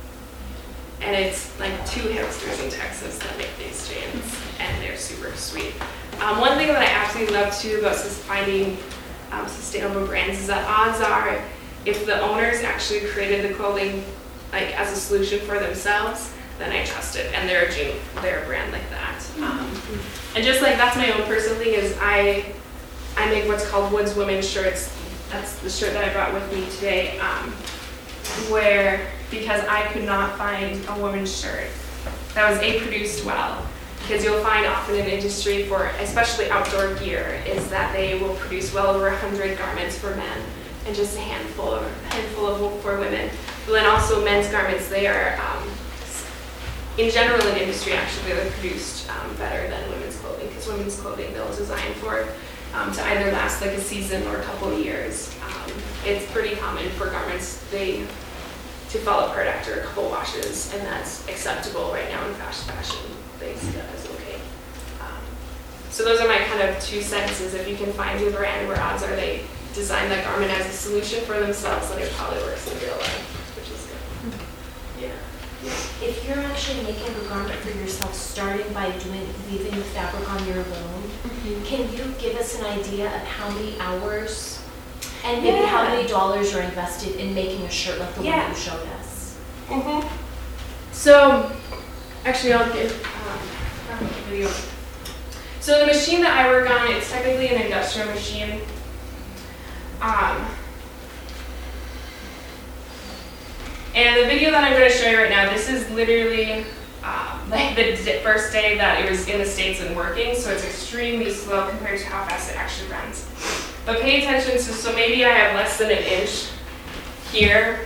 And it's like two hipsters in Texas that make these jeans, and they're super sweet. Um, one thing that I absolutely love too about sus- finding um, sustainable brands is that odds are, if the owners actually created the clothing like as a solution for themselves, then I trust it, and they're a jean, they're a brand like that. Um, and just like that's my own personal thing is I, I make what's called Woods Women's shirts. That's the shirt that I brought with me today. Um, where because I could not find a woman's shirt that was A, produced well, because you'll find often in industry for especially outdoor gear is that they will produce well over one hundred garments for men and just a handful of handful of for women. But then also men's garments, they are um, in general in industry actually they're produced um, better than women's clothing, because women's clothing they'll design for um, to either last like a season or a couple of years. Um, it's pretty common for garments they to fall apart after a couple washes, and that's acceptable right now in fast fashion. They see that as okay. Um, so those are my kind of two senses. If you can find your brand where odds are they design that garment as a solution for themselves, then it probably works in real life, which is good. Yeah. If you're actually making a garment for yourself, starting by doing weaving the fabric on your loom, Mm-hmm. can you give us an idea of how many hours and maybe how Yeah. many dollars are invested in making a shirt like the Yeah. one you showed us? Mm-hmm. So, actually, I'll give um, I'll make a video. So the machine that I work on, it's technically an industrial machine. Um, and the video that I'm going to show you right now, this is literally um, like the d- first day that it was in the States and working, so it's extremely slow compared to how fast it actually runs. But pay attention to, so maybe I have less than an inch here.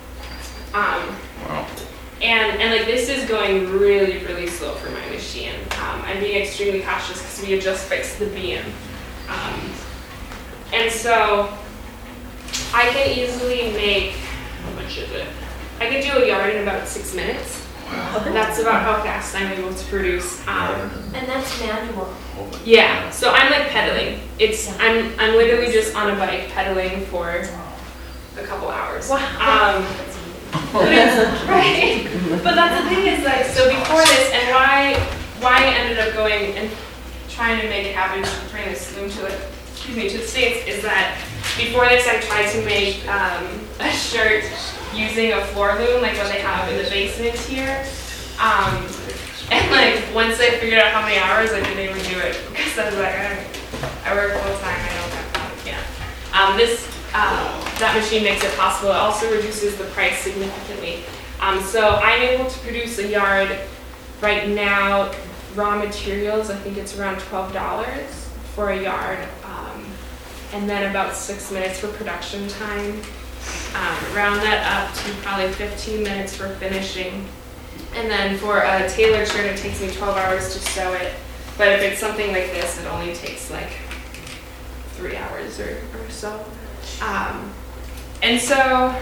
Um, Wow. and, and like this is going really, really slow for my machine. Um, I'm being extremely cautious because we had just fixed the beam. Um, and so I can easily make, how much is it? I can do a yard in about six minutes. And that's about how fast I'm able to produce. Um, And that's manual. yeah, so I'm like pedaling. It's I'm I'm literally just on a bike pedaling for a couple hours. Um, but it's, right. But that's the thing is that so before this and why why I ended up going and trying to make it happen, bring this loom to it, excuse me, to the States is that before this I tried to make um, a shirt using a floor loom like what they have in the basement here. Um, and like once I figured out how many hours I didn't even do it because I was like, I, I work full time, I don't have time. Yeah. Um, this um, that machine makes it possible. It also reduces the price significantly. Um, so I'm able to produce a yard right now. Raw materials, I think it's around twelve dollars for a yard, um, and then about six minutes for production time. Um, round that up to probably fifteen minutes for finishing. And then for a tailored shirt, it takes me twelve hours to sew it. But if it's something like this, it only takes like three hours or, or so. Um, and so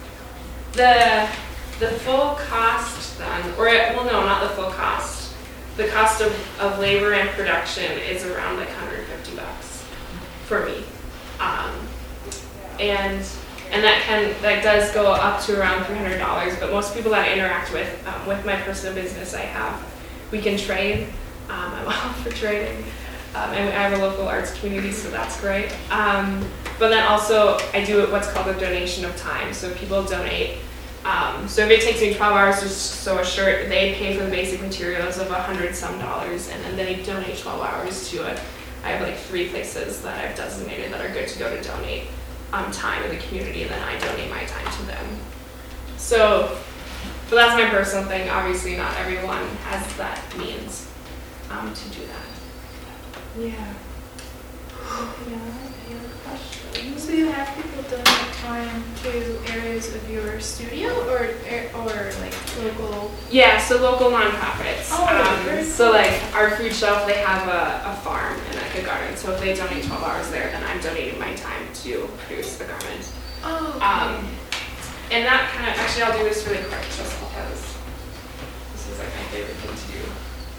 the the full cost then, or well no, not the full cost. The cost of, of labor and production is around like one hundred fifty bucks for me. Um, and And that can that does go up to around three hundred dollars. But most people that I interact with, um, with my personal business, I have, we can trade. Um, I'm all for trading, um, and I have a local arts community, so that's great. Um, but then also, I do what's called a donation of time. So people donate. Um, so if it takes me twelve hours to sew a shirt, they pay for the basic materials of a hundred some dollars, and then they donate twelve hours to it. I have like three places that I've designated that are good to go to donate um, time in the community, and then I donate my time to them. So, but that's my personal thing. Obviously, not everyone has that means um, to do that. Yeah. Yeah. Any other questions? So you have people donate time to areas of your studio or or like local? Yeah, so local nonprofits. Oh, um, very so cool. like our food shelf, they have a, a farm and like a garden. So if they donate twelve hours there, then I'm donating my time to produce a garment. Oh, okay. Um, and that kind of, actually I'll do this really quick just because this is like my favorite thing to do.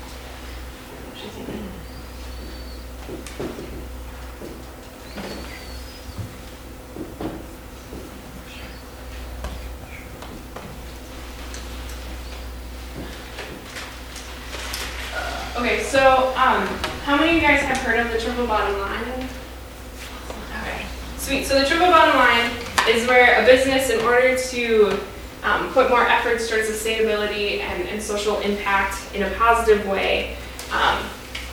Okay, so um, how many of you guys have heard of the triple bottom line? Okay, sweet. So the triple bottom line is where a business, in order to um, put more efforts towards sustainability and, and social impact in a positive way, um,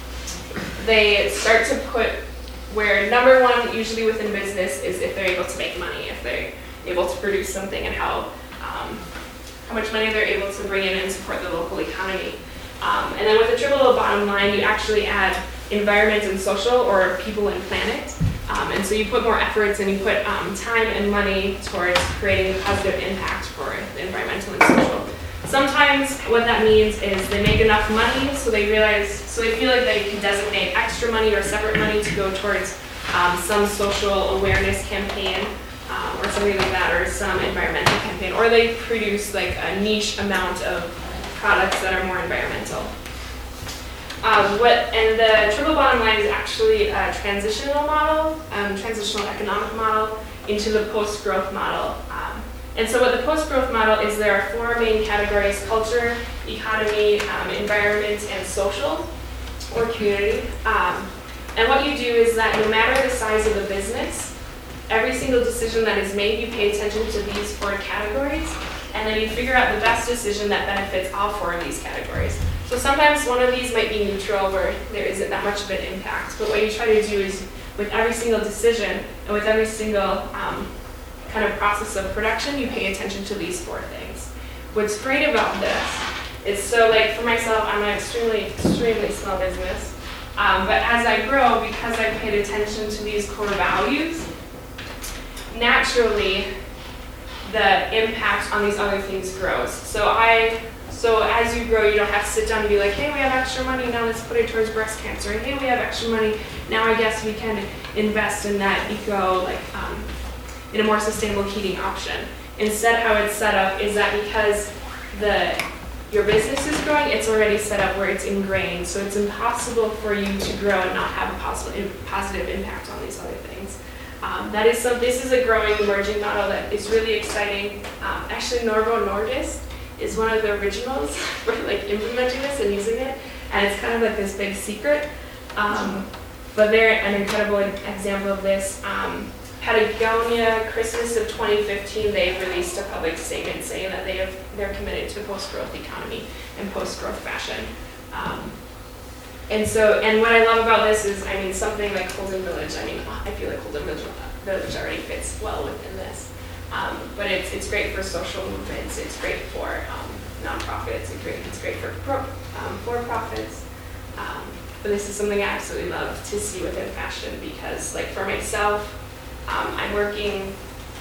they start to put where number one usually within business is if they're able to make money, if they're able to produce something, and how um, how much money they're able to bring in and support the local economy. Um, and then with the triple bottom line, you actually add environment and social, or people and planet. Um, and so you put more efforts and you put um, time and money towards creating a positive impact for the environmental and social. Sometimes what that means is they make enough money, so they realize, so they feel like they can designate extra money or separate money to go towards um, some social awareness campaign, um, or something like that, or some environmental campaign, or they produce like a niche amount of products that are more environmental. Um, what and the triple bottom line is actually a transitional model, um, transitional economic model into the post-growth model. Um, and so what the post-growth model is, there are four main categories: culture, economy, um, environment, and social, or community. Um, and what you do is that no matter the size of the business, every single decision that is made, you pay attention to these four categories, and then you figure out the best decision that benefits all four of these categories. So sometimes one of these might be neutral, where there isn't that much of an impact, but what you try to do is with every single decision and with every single um, kind of process of production, you pay attention to these four things. What's great about this is, so like for myself, I'm an extremely, extremely small business, um, but as I grow, because I paid attention to these core values, naturally, the impact on these other things grows. So I, so as you grow, you don't have to sit down and be like, hey, we have extra money, now let's put it towards breast cancer. And hey, we have extra money, now I guess we can invest in that eco, like, um, in a more sustainable heating option. Instead, how it's set up is that because the your business is growing, it's already set up where it's ingrained. So it's impossible for you to grow and not have a positive positive impact on these other things. Um, that is some. This is a growing, emerging model that is really exciting. Um, actually, Novo Nordisk is one of the originals for like implementing this and using it, and it's kind of like this big secret. Um, but they're an incredible example of this. Um, Patagonia, Christmas of twenty fifteen, they released a public statement saying that they have they're committed to post-growth economy and post-growth fashion. Um, And so, and what I love about this is, I mean, something like Holden Village, I mean, I feel like Holden Village, Village already fits well within this. Um, but it's it's great for social movements, it's great for um, nonprofits, it's great, it's great for pro, um, for-profits. Um, but this is something I absolutely love to see within fashion, because like for myself, um, I'm working,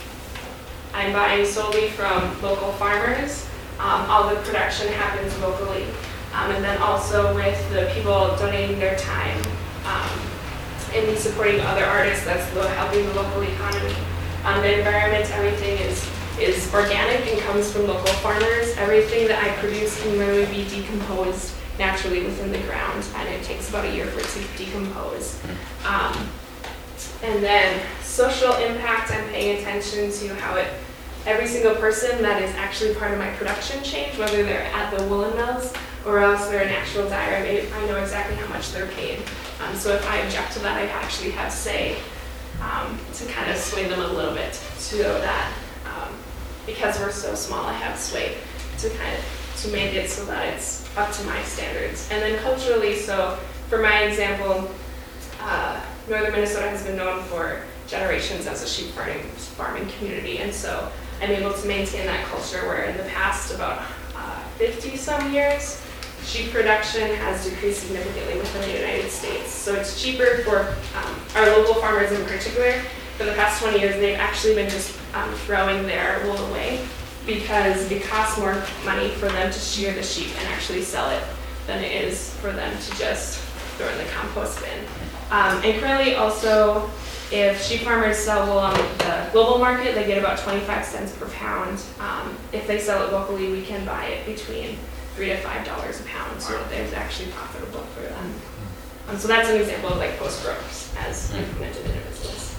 I'm buying solely from local farmers. Um, all the production happens locally. Um, and then also with the people donating their time um, and supporting other artists, that's lo- helping the local economy. Um, the environment, everything is is organic and comes from local farmers. Everything that I produce can literally be decomposed naturally within the ground, and it takes about a year for it to decompose. Um, and then social impact, I'm paying attention to how it, every single person that is actually part of my production change, whether they're at the woolen mills or else they're an actual dyer, I know exactly how much they're paid. Um, so if I object to that, I actually have say um, to kind of sway them a little bit, so that um, because we're so small, I have sway to kind of to make it so that it's up to my standards. And then culturally, so for my example, uh, Northern Minnesota has been known for generations as a sheep farming, farming community, and so I'm able to maintain that culture where in the past about uh, fifty some years, sheep production has decreased significantly within the United States. So it's cheaper for um, our local farmers in particular. For the past twenty years, they've actually been just um, throwing their wool away because it costs more money for them to shear the sheep and actually sell it than it is for them to just throw in the compost bin. Um, and currently also If sheep farmers sell wool on the global market, they get about twenty-five cents per pound. Um, if they sell it locally, we can buy it between three to five dollars a pound, so it's actually profitable for them. Um, so that's an example of like post growth as implemented in a business.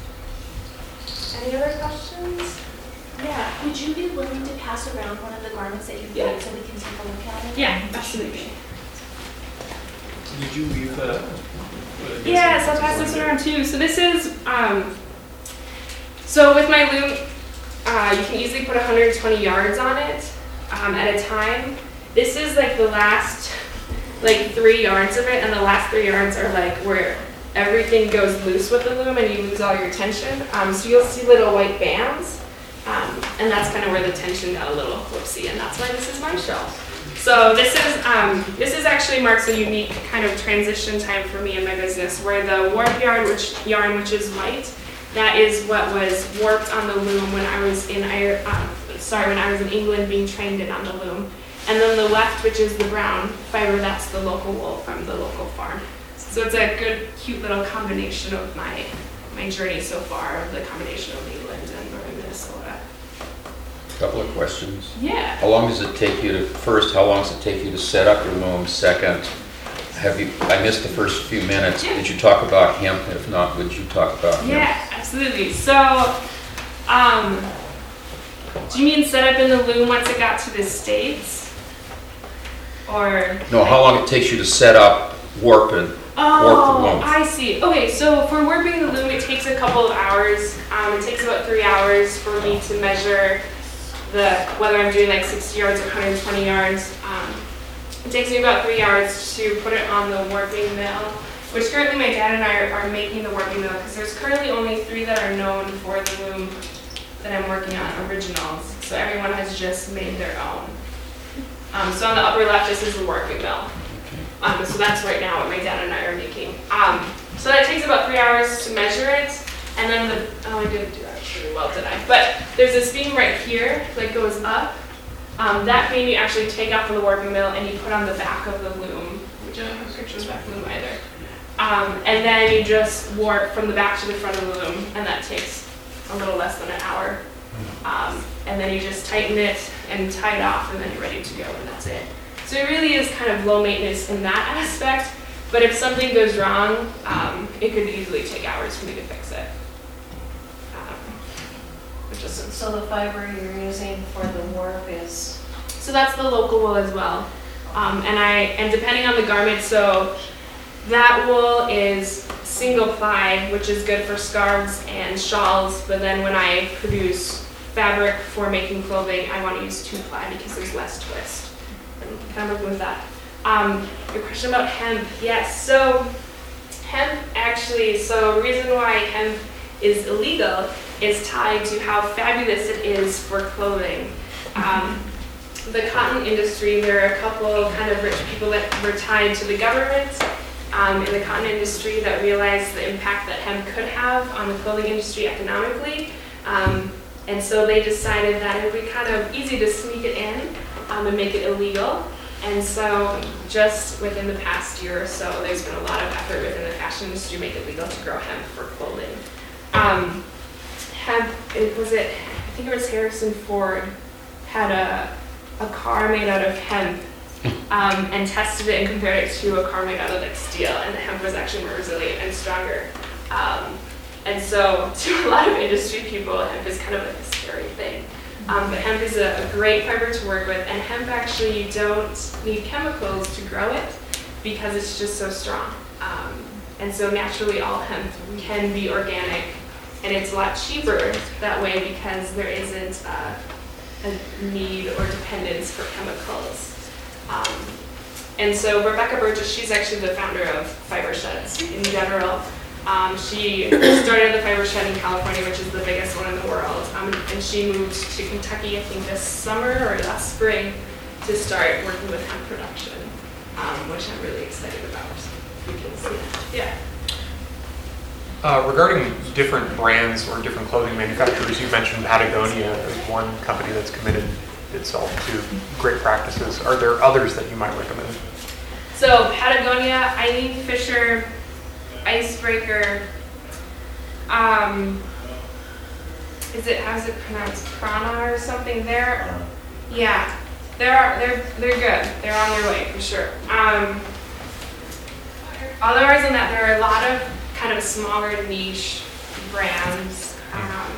Any other questions? Yeah. Would you be willing to pass around one of the garments that you've Yeah. made so we can take a look at it? Yeah, absolutely. Did you leave that? Yeah, so I'll pass this around too. So this is, um, so with my loom, uh, you can easily put one hundred twenty yards on it um, at a time. This is like the last, like three yards of it, and the last three yards are like where everything goes loose with the loom and you lose all your tension. Um, so you'll see little white bands, um, and that's kind of where the tension got a little whoopsie, and that's why this is my shawl. So this is um, this is actually marks a unique kind of transition time for me in my business, where the warp yarn, which yarn which is white, that is what was warped on the loom when I was in Ir- um, sorry when I was in England being trained in on the loom, and then the left, which is the brown fiber, that's the local wool from the local farm. So it's a good, cute little combination of my my journey so far, of the combination of England and northern Minnesota. Couple of questions. Yeah. How long does it take you to, first, how long does it take you to set up your loom? Second, have you, I missed the first few minutes. Yeah. Did you talk about hemp? If not, would you talk about hemp? Yeah, absolutely. So, um, do you mean set up in the loom once it got to the States? Or? No, how long it takes you to set up, warp, and warp the Oh, loom? I see. Okay, so for warping the loom, it takes a couple of hours. Um, it takes about three hours for me to measure the, whether I'm doing like sixty yards or one hundred twenty yards. Um, it takes me about three hours to put it on the warping mill, which currently my dad and I are, are making the warping mill, because there's currently only three that are known for the loom that I'm working on, originals. So everyone has just made their own. Um, so on the upper left, this is the warping mill. Um, so that's right now what my dad and I are making. Um, so that takes about three hours to measure it. And then the, oh, I didn't do that pretty well, did I? But there's this beam right here that goes up. Um, that beam you actually take out from the warping mill and you put on the back of the loom, which I don't have pictures back of the loom either. Um, and then you just warp from the back to the front of the loom, and that takes a little less than an hour. Um, and then you just tighten it and tie it off, and then you're ready to go, and that's it. So it really is kind of low maintenance in that aspect, but if something goes wrong, um, it could easily take hours for me to fix it. Um, it just, So the fiber you're using for the warp is, so that's the local wool as well. Um, and I and depending on the garment, so that wool is single ply, which is good for scarves and shawls, but then when I produce fabric for making clothing, I want to use two ply because there's less twist. And kind of working with that. Um, your question about hemp, yes. So hemp actually, so the reason why hemp is illegal is tied to how fabulous it is for clothing. Um, the cotton industry, there are a couple kind of rich people that were tied to the government um, in the cotton industry that realized the impact that hemp could have on the clothing industry economically. Um, and so they decided that it would be kind of easy to sneak it in um, and make it illegal. And so just within the past year or so, there's been a lot of effort within the fashion industry to make it legal to grow hemp for clothing. Um, hemp, it was it, I think it was Harrison Ford had a, a car made out of hemp um, and tested it and compared it to a car made out of like steel, and the hemp was actually more resilient and stronger. Um, and so to a lot of industry people, hemp is kind of like a scary thing. Um, but hemp is a, a great fiber to work with, and hemp actually you don't need chemicals to grow it because it's just so strong. Um, and so naturally all hemp can be organic, and it's a lot cheaper that way because there isn't uh, a need or dependence for chemicals. Um, and so Rebecca Burgess, she's actually the founder of Fiber Sheds in general. Um, she started the Fiber Shed in California, which is the biggest one in the world, um, and she moved to Kentucky, I think this summer or last spring, to start working with hemp production, um, which I'm really excited about. You can see it. Yeah. Uh, regarding different brands or different clothing manufacturers, you mentioned Patagonia as one company that's committed itself to great practices. Are there others that you might recommend? So Patagonia, Eileen Fisher, Icebreaker, Um, is it, how's it pronounced? Prana or something? They're, yeah, they're, they're, they're good. They're on their way for sure. Um, otherwise than that, there are a lot of kind of smaller niche brands. Um,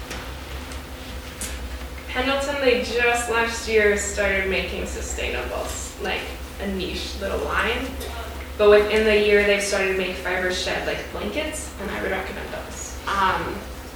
Pendleton, they just last year started making sustainables, like a niche little line. But within the year, they've started to make fiber shed like blankets, and I would recommend those. Um,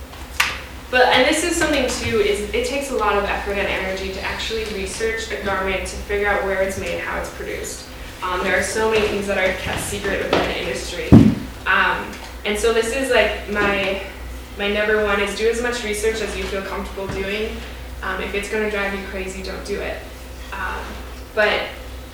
but, and this is something too, is it takes a lot of effort and energy to actually research a garment to figure out where it's made, how it's produced. Um, there are so many things that are kept secret within the industry. Um, and so this is like my, my number one is do as much research as you feel comfortable doing. Um, if it's gonna drive you crazy, don't do it. Um, but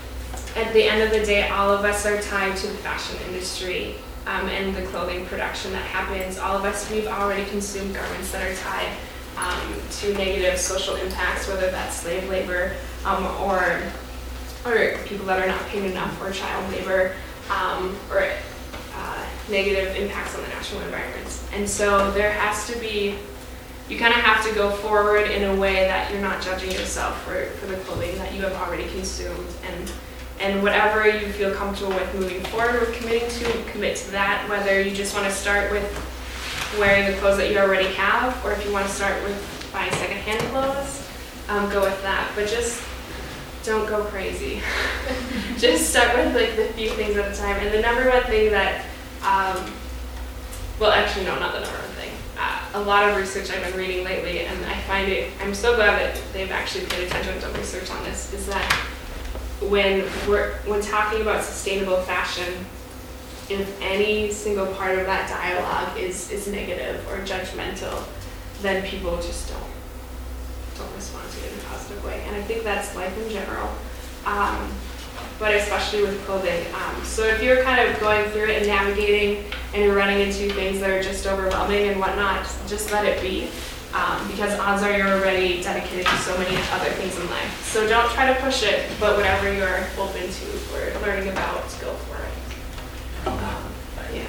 at the end of the day, all of us are tied to the fashion industry um, and the clothing production that happens. All of us, we've already consumed garments that are tied um, to negative social impacts, whether that's slave labor um, or, or people that are not paid enough, or child labor, um, or uh, negative impacts on the natural environment. And so there has to be, you kind of have to go forward in a way that you're not judging yourself for, for the clothing that you have already consumed. And And whatever you feel comfortable with moving forward with committing to, commit to that, whether you just want to start with wearing the clothes that you already have, or if you want to start with buying secondhand clothes, um, go with that. But just don't go crazy. Just start with like the few things at a time. And the number one thing that, um, well actually no, not the number one thing. Uh, a lot of research I've been reading lately, and I find it, I'm so glad that they've actually paid attention to research on this, is that when we're when talking about sustainable fashion, if any single part of that dialogue is is negative or judgmental, then people just don't don't respond to it in a positive way. And I think that's life in general, um, but especially with clothing. Um, so if you're kind of going through it and navigating, and you're running into things that are just overwhelming and whatnot, just let it be. Um, because odds are you're already dedicated to so many other things in life. So don't try to push it, but whatever you're open to or learning about, go for it. Um, yeah.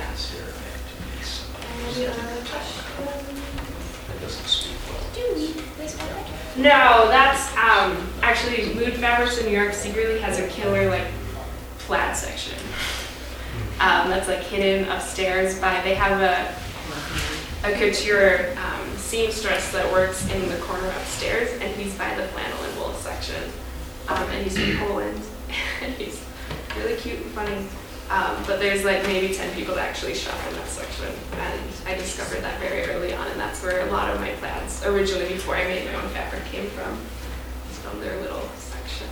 Any other questions? Do you need this one? No, that's um, actually Mood Fabrics in New York secretly has a killer like plaid section. Um, that's like hidden upstairs by, they have a a couture um, seamstress that works in the corner upstairs, and he's by the flannel and wool section. Um, and he's from Poland. And he's really cute and funny. Um, but there's like maybe ten people that actually shop in that section. And I discovered that very early on, and that's where a lot of my plaids, originally before I made my own fabric, came from. It's from their little section.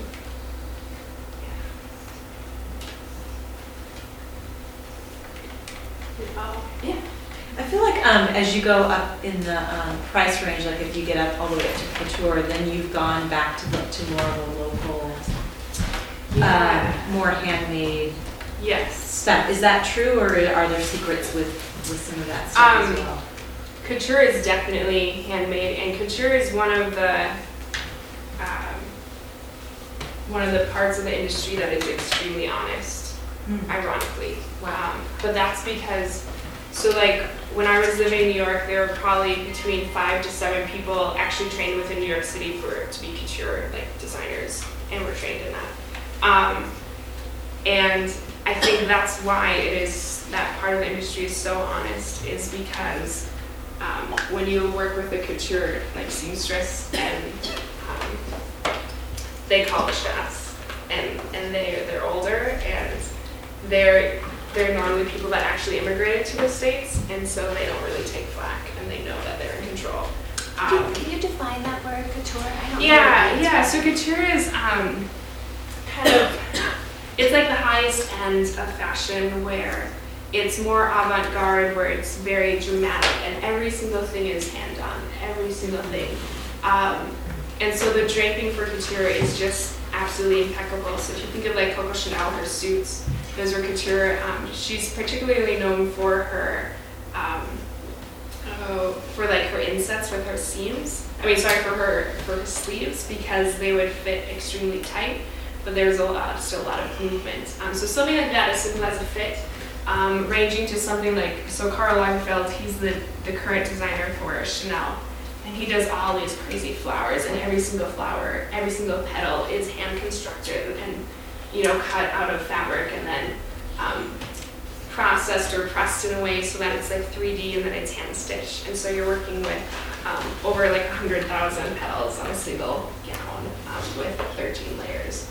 Yeah. Oh, yeah. I feel like um, as you go up in the um, price range, like if you get up all the way up to couture, then you've gone back to the, to more of a local, Yeah. uh, more handmade Yes. stuff. Is that true, or are there secrets with, with some of that stuff Um, as well? Couture is definitely handmade, and couture is one of the um, one of the parts of the industry that is extremely honest, Mm. ironically. Um, but that's because, so like when I was living in New York, there were probably between five to seven people actually trained within New York City for to be couture like designers, and were trained in that. Um, and I think that's why it is that part of the industry is so honest, is because um, when you work with a couture like seamstress, and um, they call the shots, and and they they're older, and they're they're normally people that actually immigrated to the States, and so they don't really take flack, and they know that they're in control. Um, Can you define that word, couture? I don't know. yeah, what it means. yeah. So couture is um, kind of, it's like the highest end of fashion, where it's more avant-garde, where it's very dramatic, and every single thing is hand-done, every single thing. Um, and so the draping for couture is just absolutely impeccable. So if you think of like Coco Chanel, her suits, those are couture. Um, she's particularly known for her, um, oh, for like her insets with her seams. I mean, sorry, for her for her sleeves, because they would fit extremely tight, but there's a lot, still a lot of movement. Um, so something like that, as simple as a fit, um, ranging to something like, so Karl Lagerfeld, he's the, the current designer for Chanel. And he does all these crazy flowers, and every single flower, every single petal is hand constructed and, you know, cut out of fabric and then um, processed or pressed in a way so that it's like three D and then it's hand stitched. And so you're working with um, over like one hundred thousand petals on a single gown um, with thirteen layers.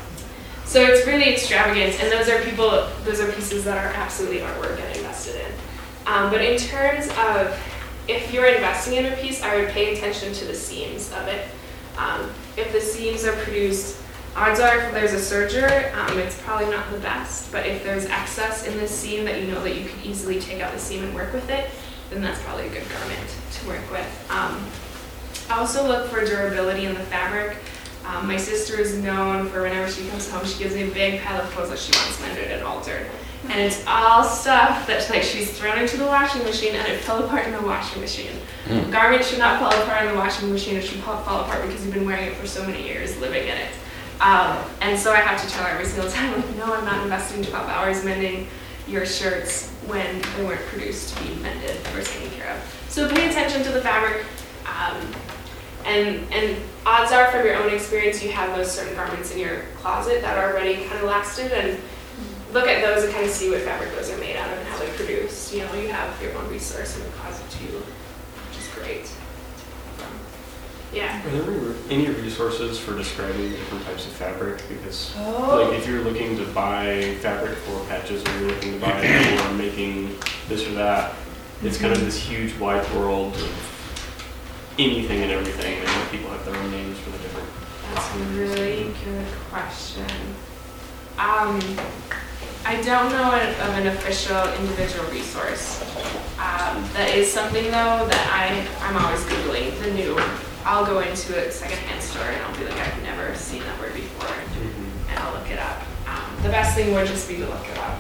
So it's really extravagant, and those are people, those are pieces that are absolutely artwork and invested in. Um, but in terms of, if you're investing in a piece, I would pay attention to the seams of it. Um, if the seams are produced, odds are if there's a serger, um, it's probably not the best, but if there's excess in the seam that you know that you could easily take out the seam and work with it, then that's probably a good garment to work with. Um, I also look for durability in the fabric. Um, my sister is known for whenever she comes home, she gives me a big pile of clothes that she wants mended and altered. And it's all stuff that like she's thrown into the washing machine and it fell apart in the washing machine. Mm. Garments should not fall apart in the washing machine. It should fall apart because you've been wearing it for so many years, living in it. Um, and so I have to tell her every single time, like, no, I'm not investing twelve hours mending your shirts when they weren't produced to be mended or taken care of. So pay attention to the fabric. Um, and, and odds are from your own experience, you have those certain garments in your closet that are already kind of lasted, and look at those and kind of see what fabric those are made out of and how they're produced. You know, you have your own resource in the closet too, which is great. Um, yeah. Are there any resources for describing different types of fabric? Because Oh. like if you're looking to buy fabric for patches, or you're looking to buy it for making this or that, it's kind of this huge wide world of anything and everything, and people have their own names for the different. That's a really good question. Um, I don't know of an official individual resource. Um, that is something though that I, I'm always Googling the new. I'll go into a secondhand store and I'll be like, I've never seen that word before, Mm-hmm. and I'll look it up. Um, the best thing would just be to look it up,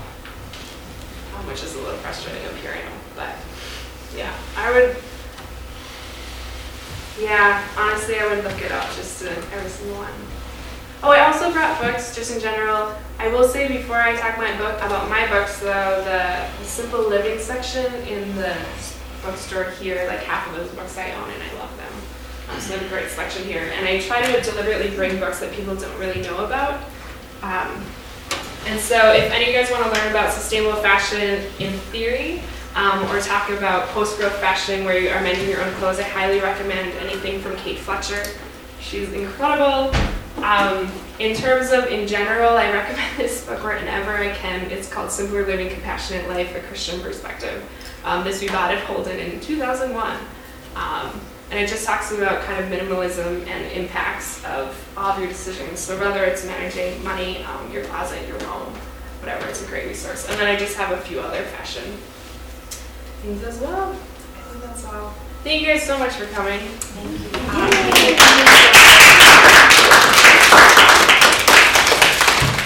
um, which is a little frustrating up here, I know, but yeah, I would, yeah, honestly, I would look it up just to every single one. Oh, I also brought books, just in general. I will say before I talk my book about my books, though, the, the Simple Living section in the bookstore here, like half of those books I own and I love them. Um, so they have a great selection here. And I try to deliberately bring books that people don't really know about. Um, and so if any of you guys want to learn about sustainable fashion in theory, um, or talk about post-growth fashion where you are mending your own clothes, I highly recommend anything from Kate Fletcher. She's incredible. Um, in terms of in general, I recommend this book whenever I can. It's called Simpler Living, Compassionate Life, A Christian Perspective. Um, this we bought at Holden in two thousand one. Um, and it just talks about kind of minimalism and impacts of all of your decisions. So whether it's managing money, um, your closet, your home, whatever, it's a great resource. And then I just have a few other fashion things as well. I think that's all. Thank you guys so much for coming. Thank you. Um,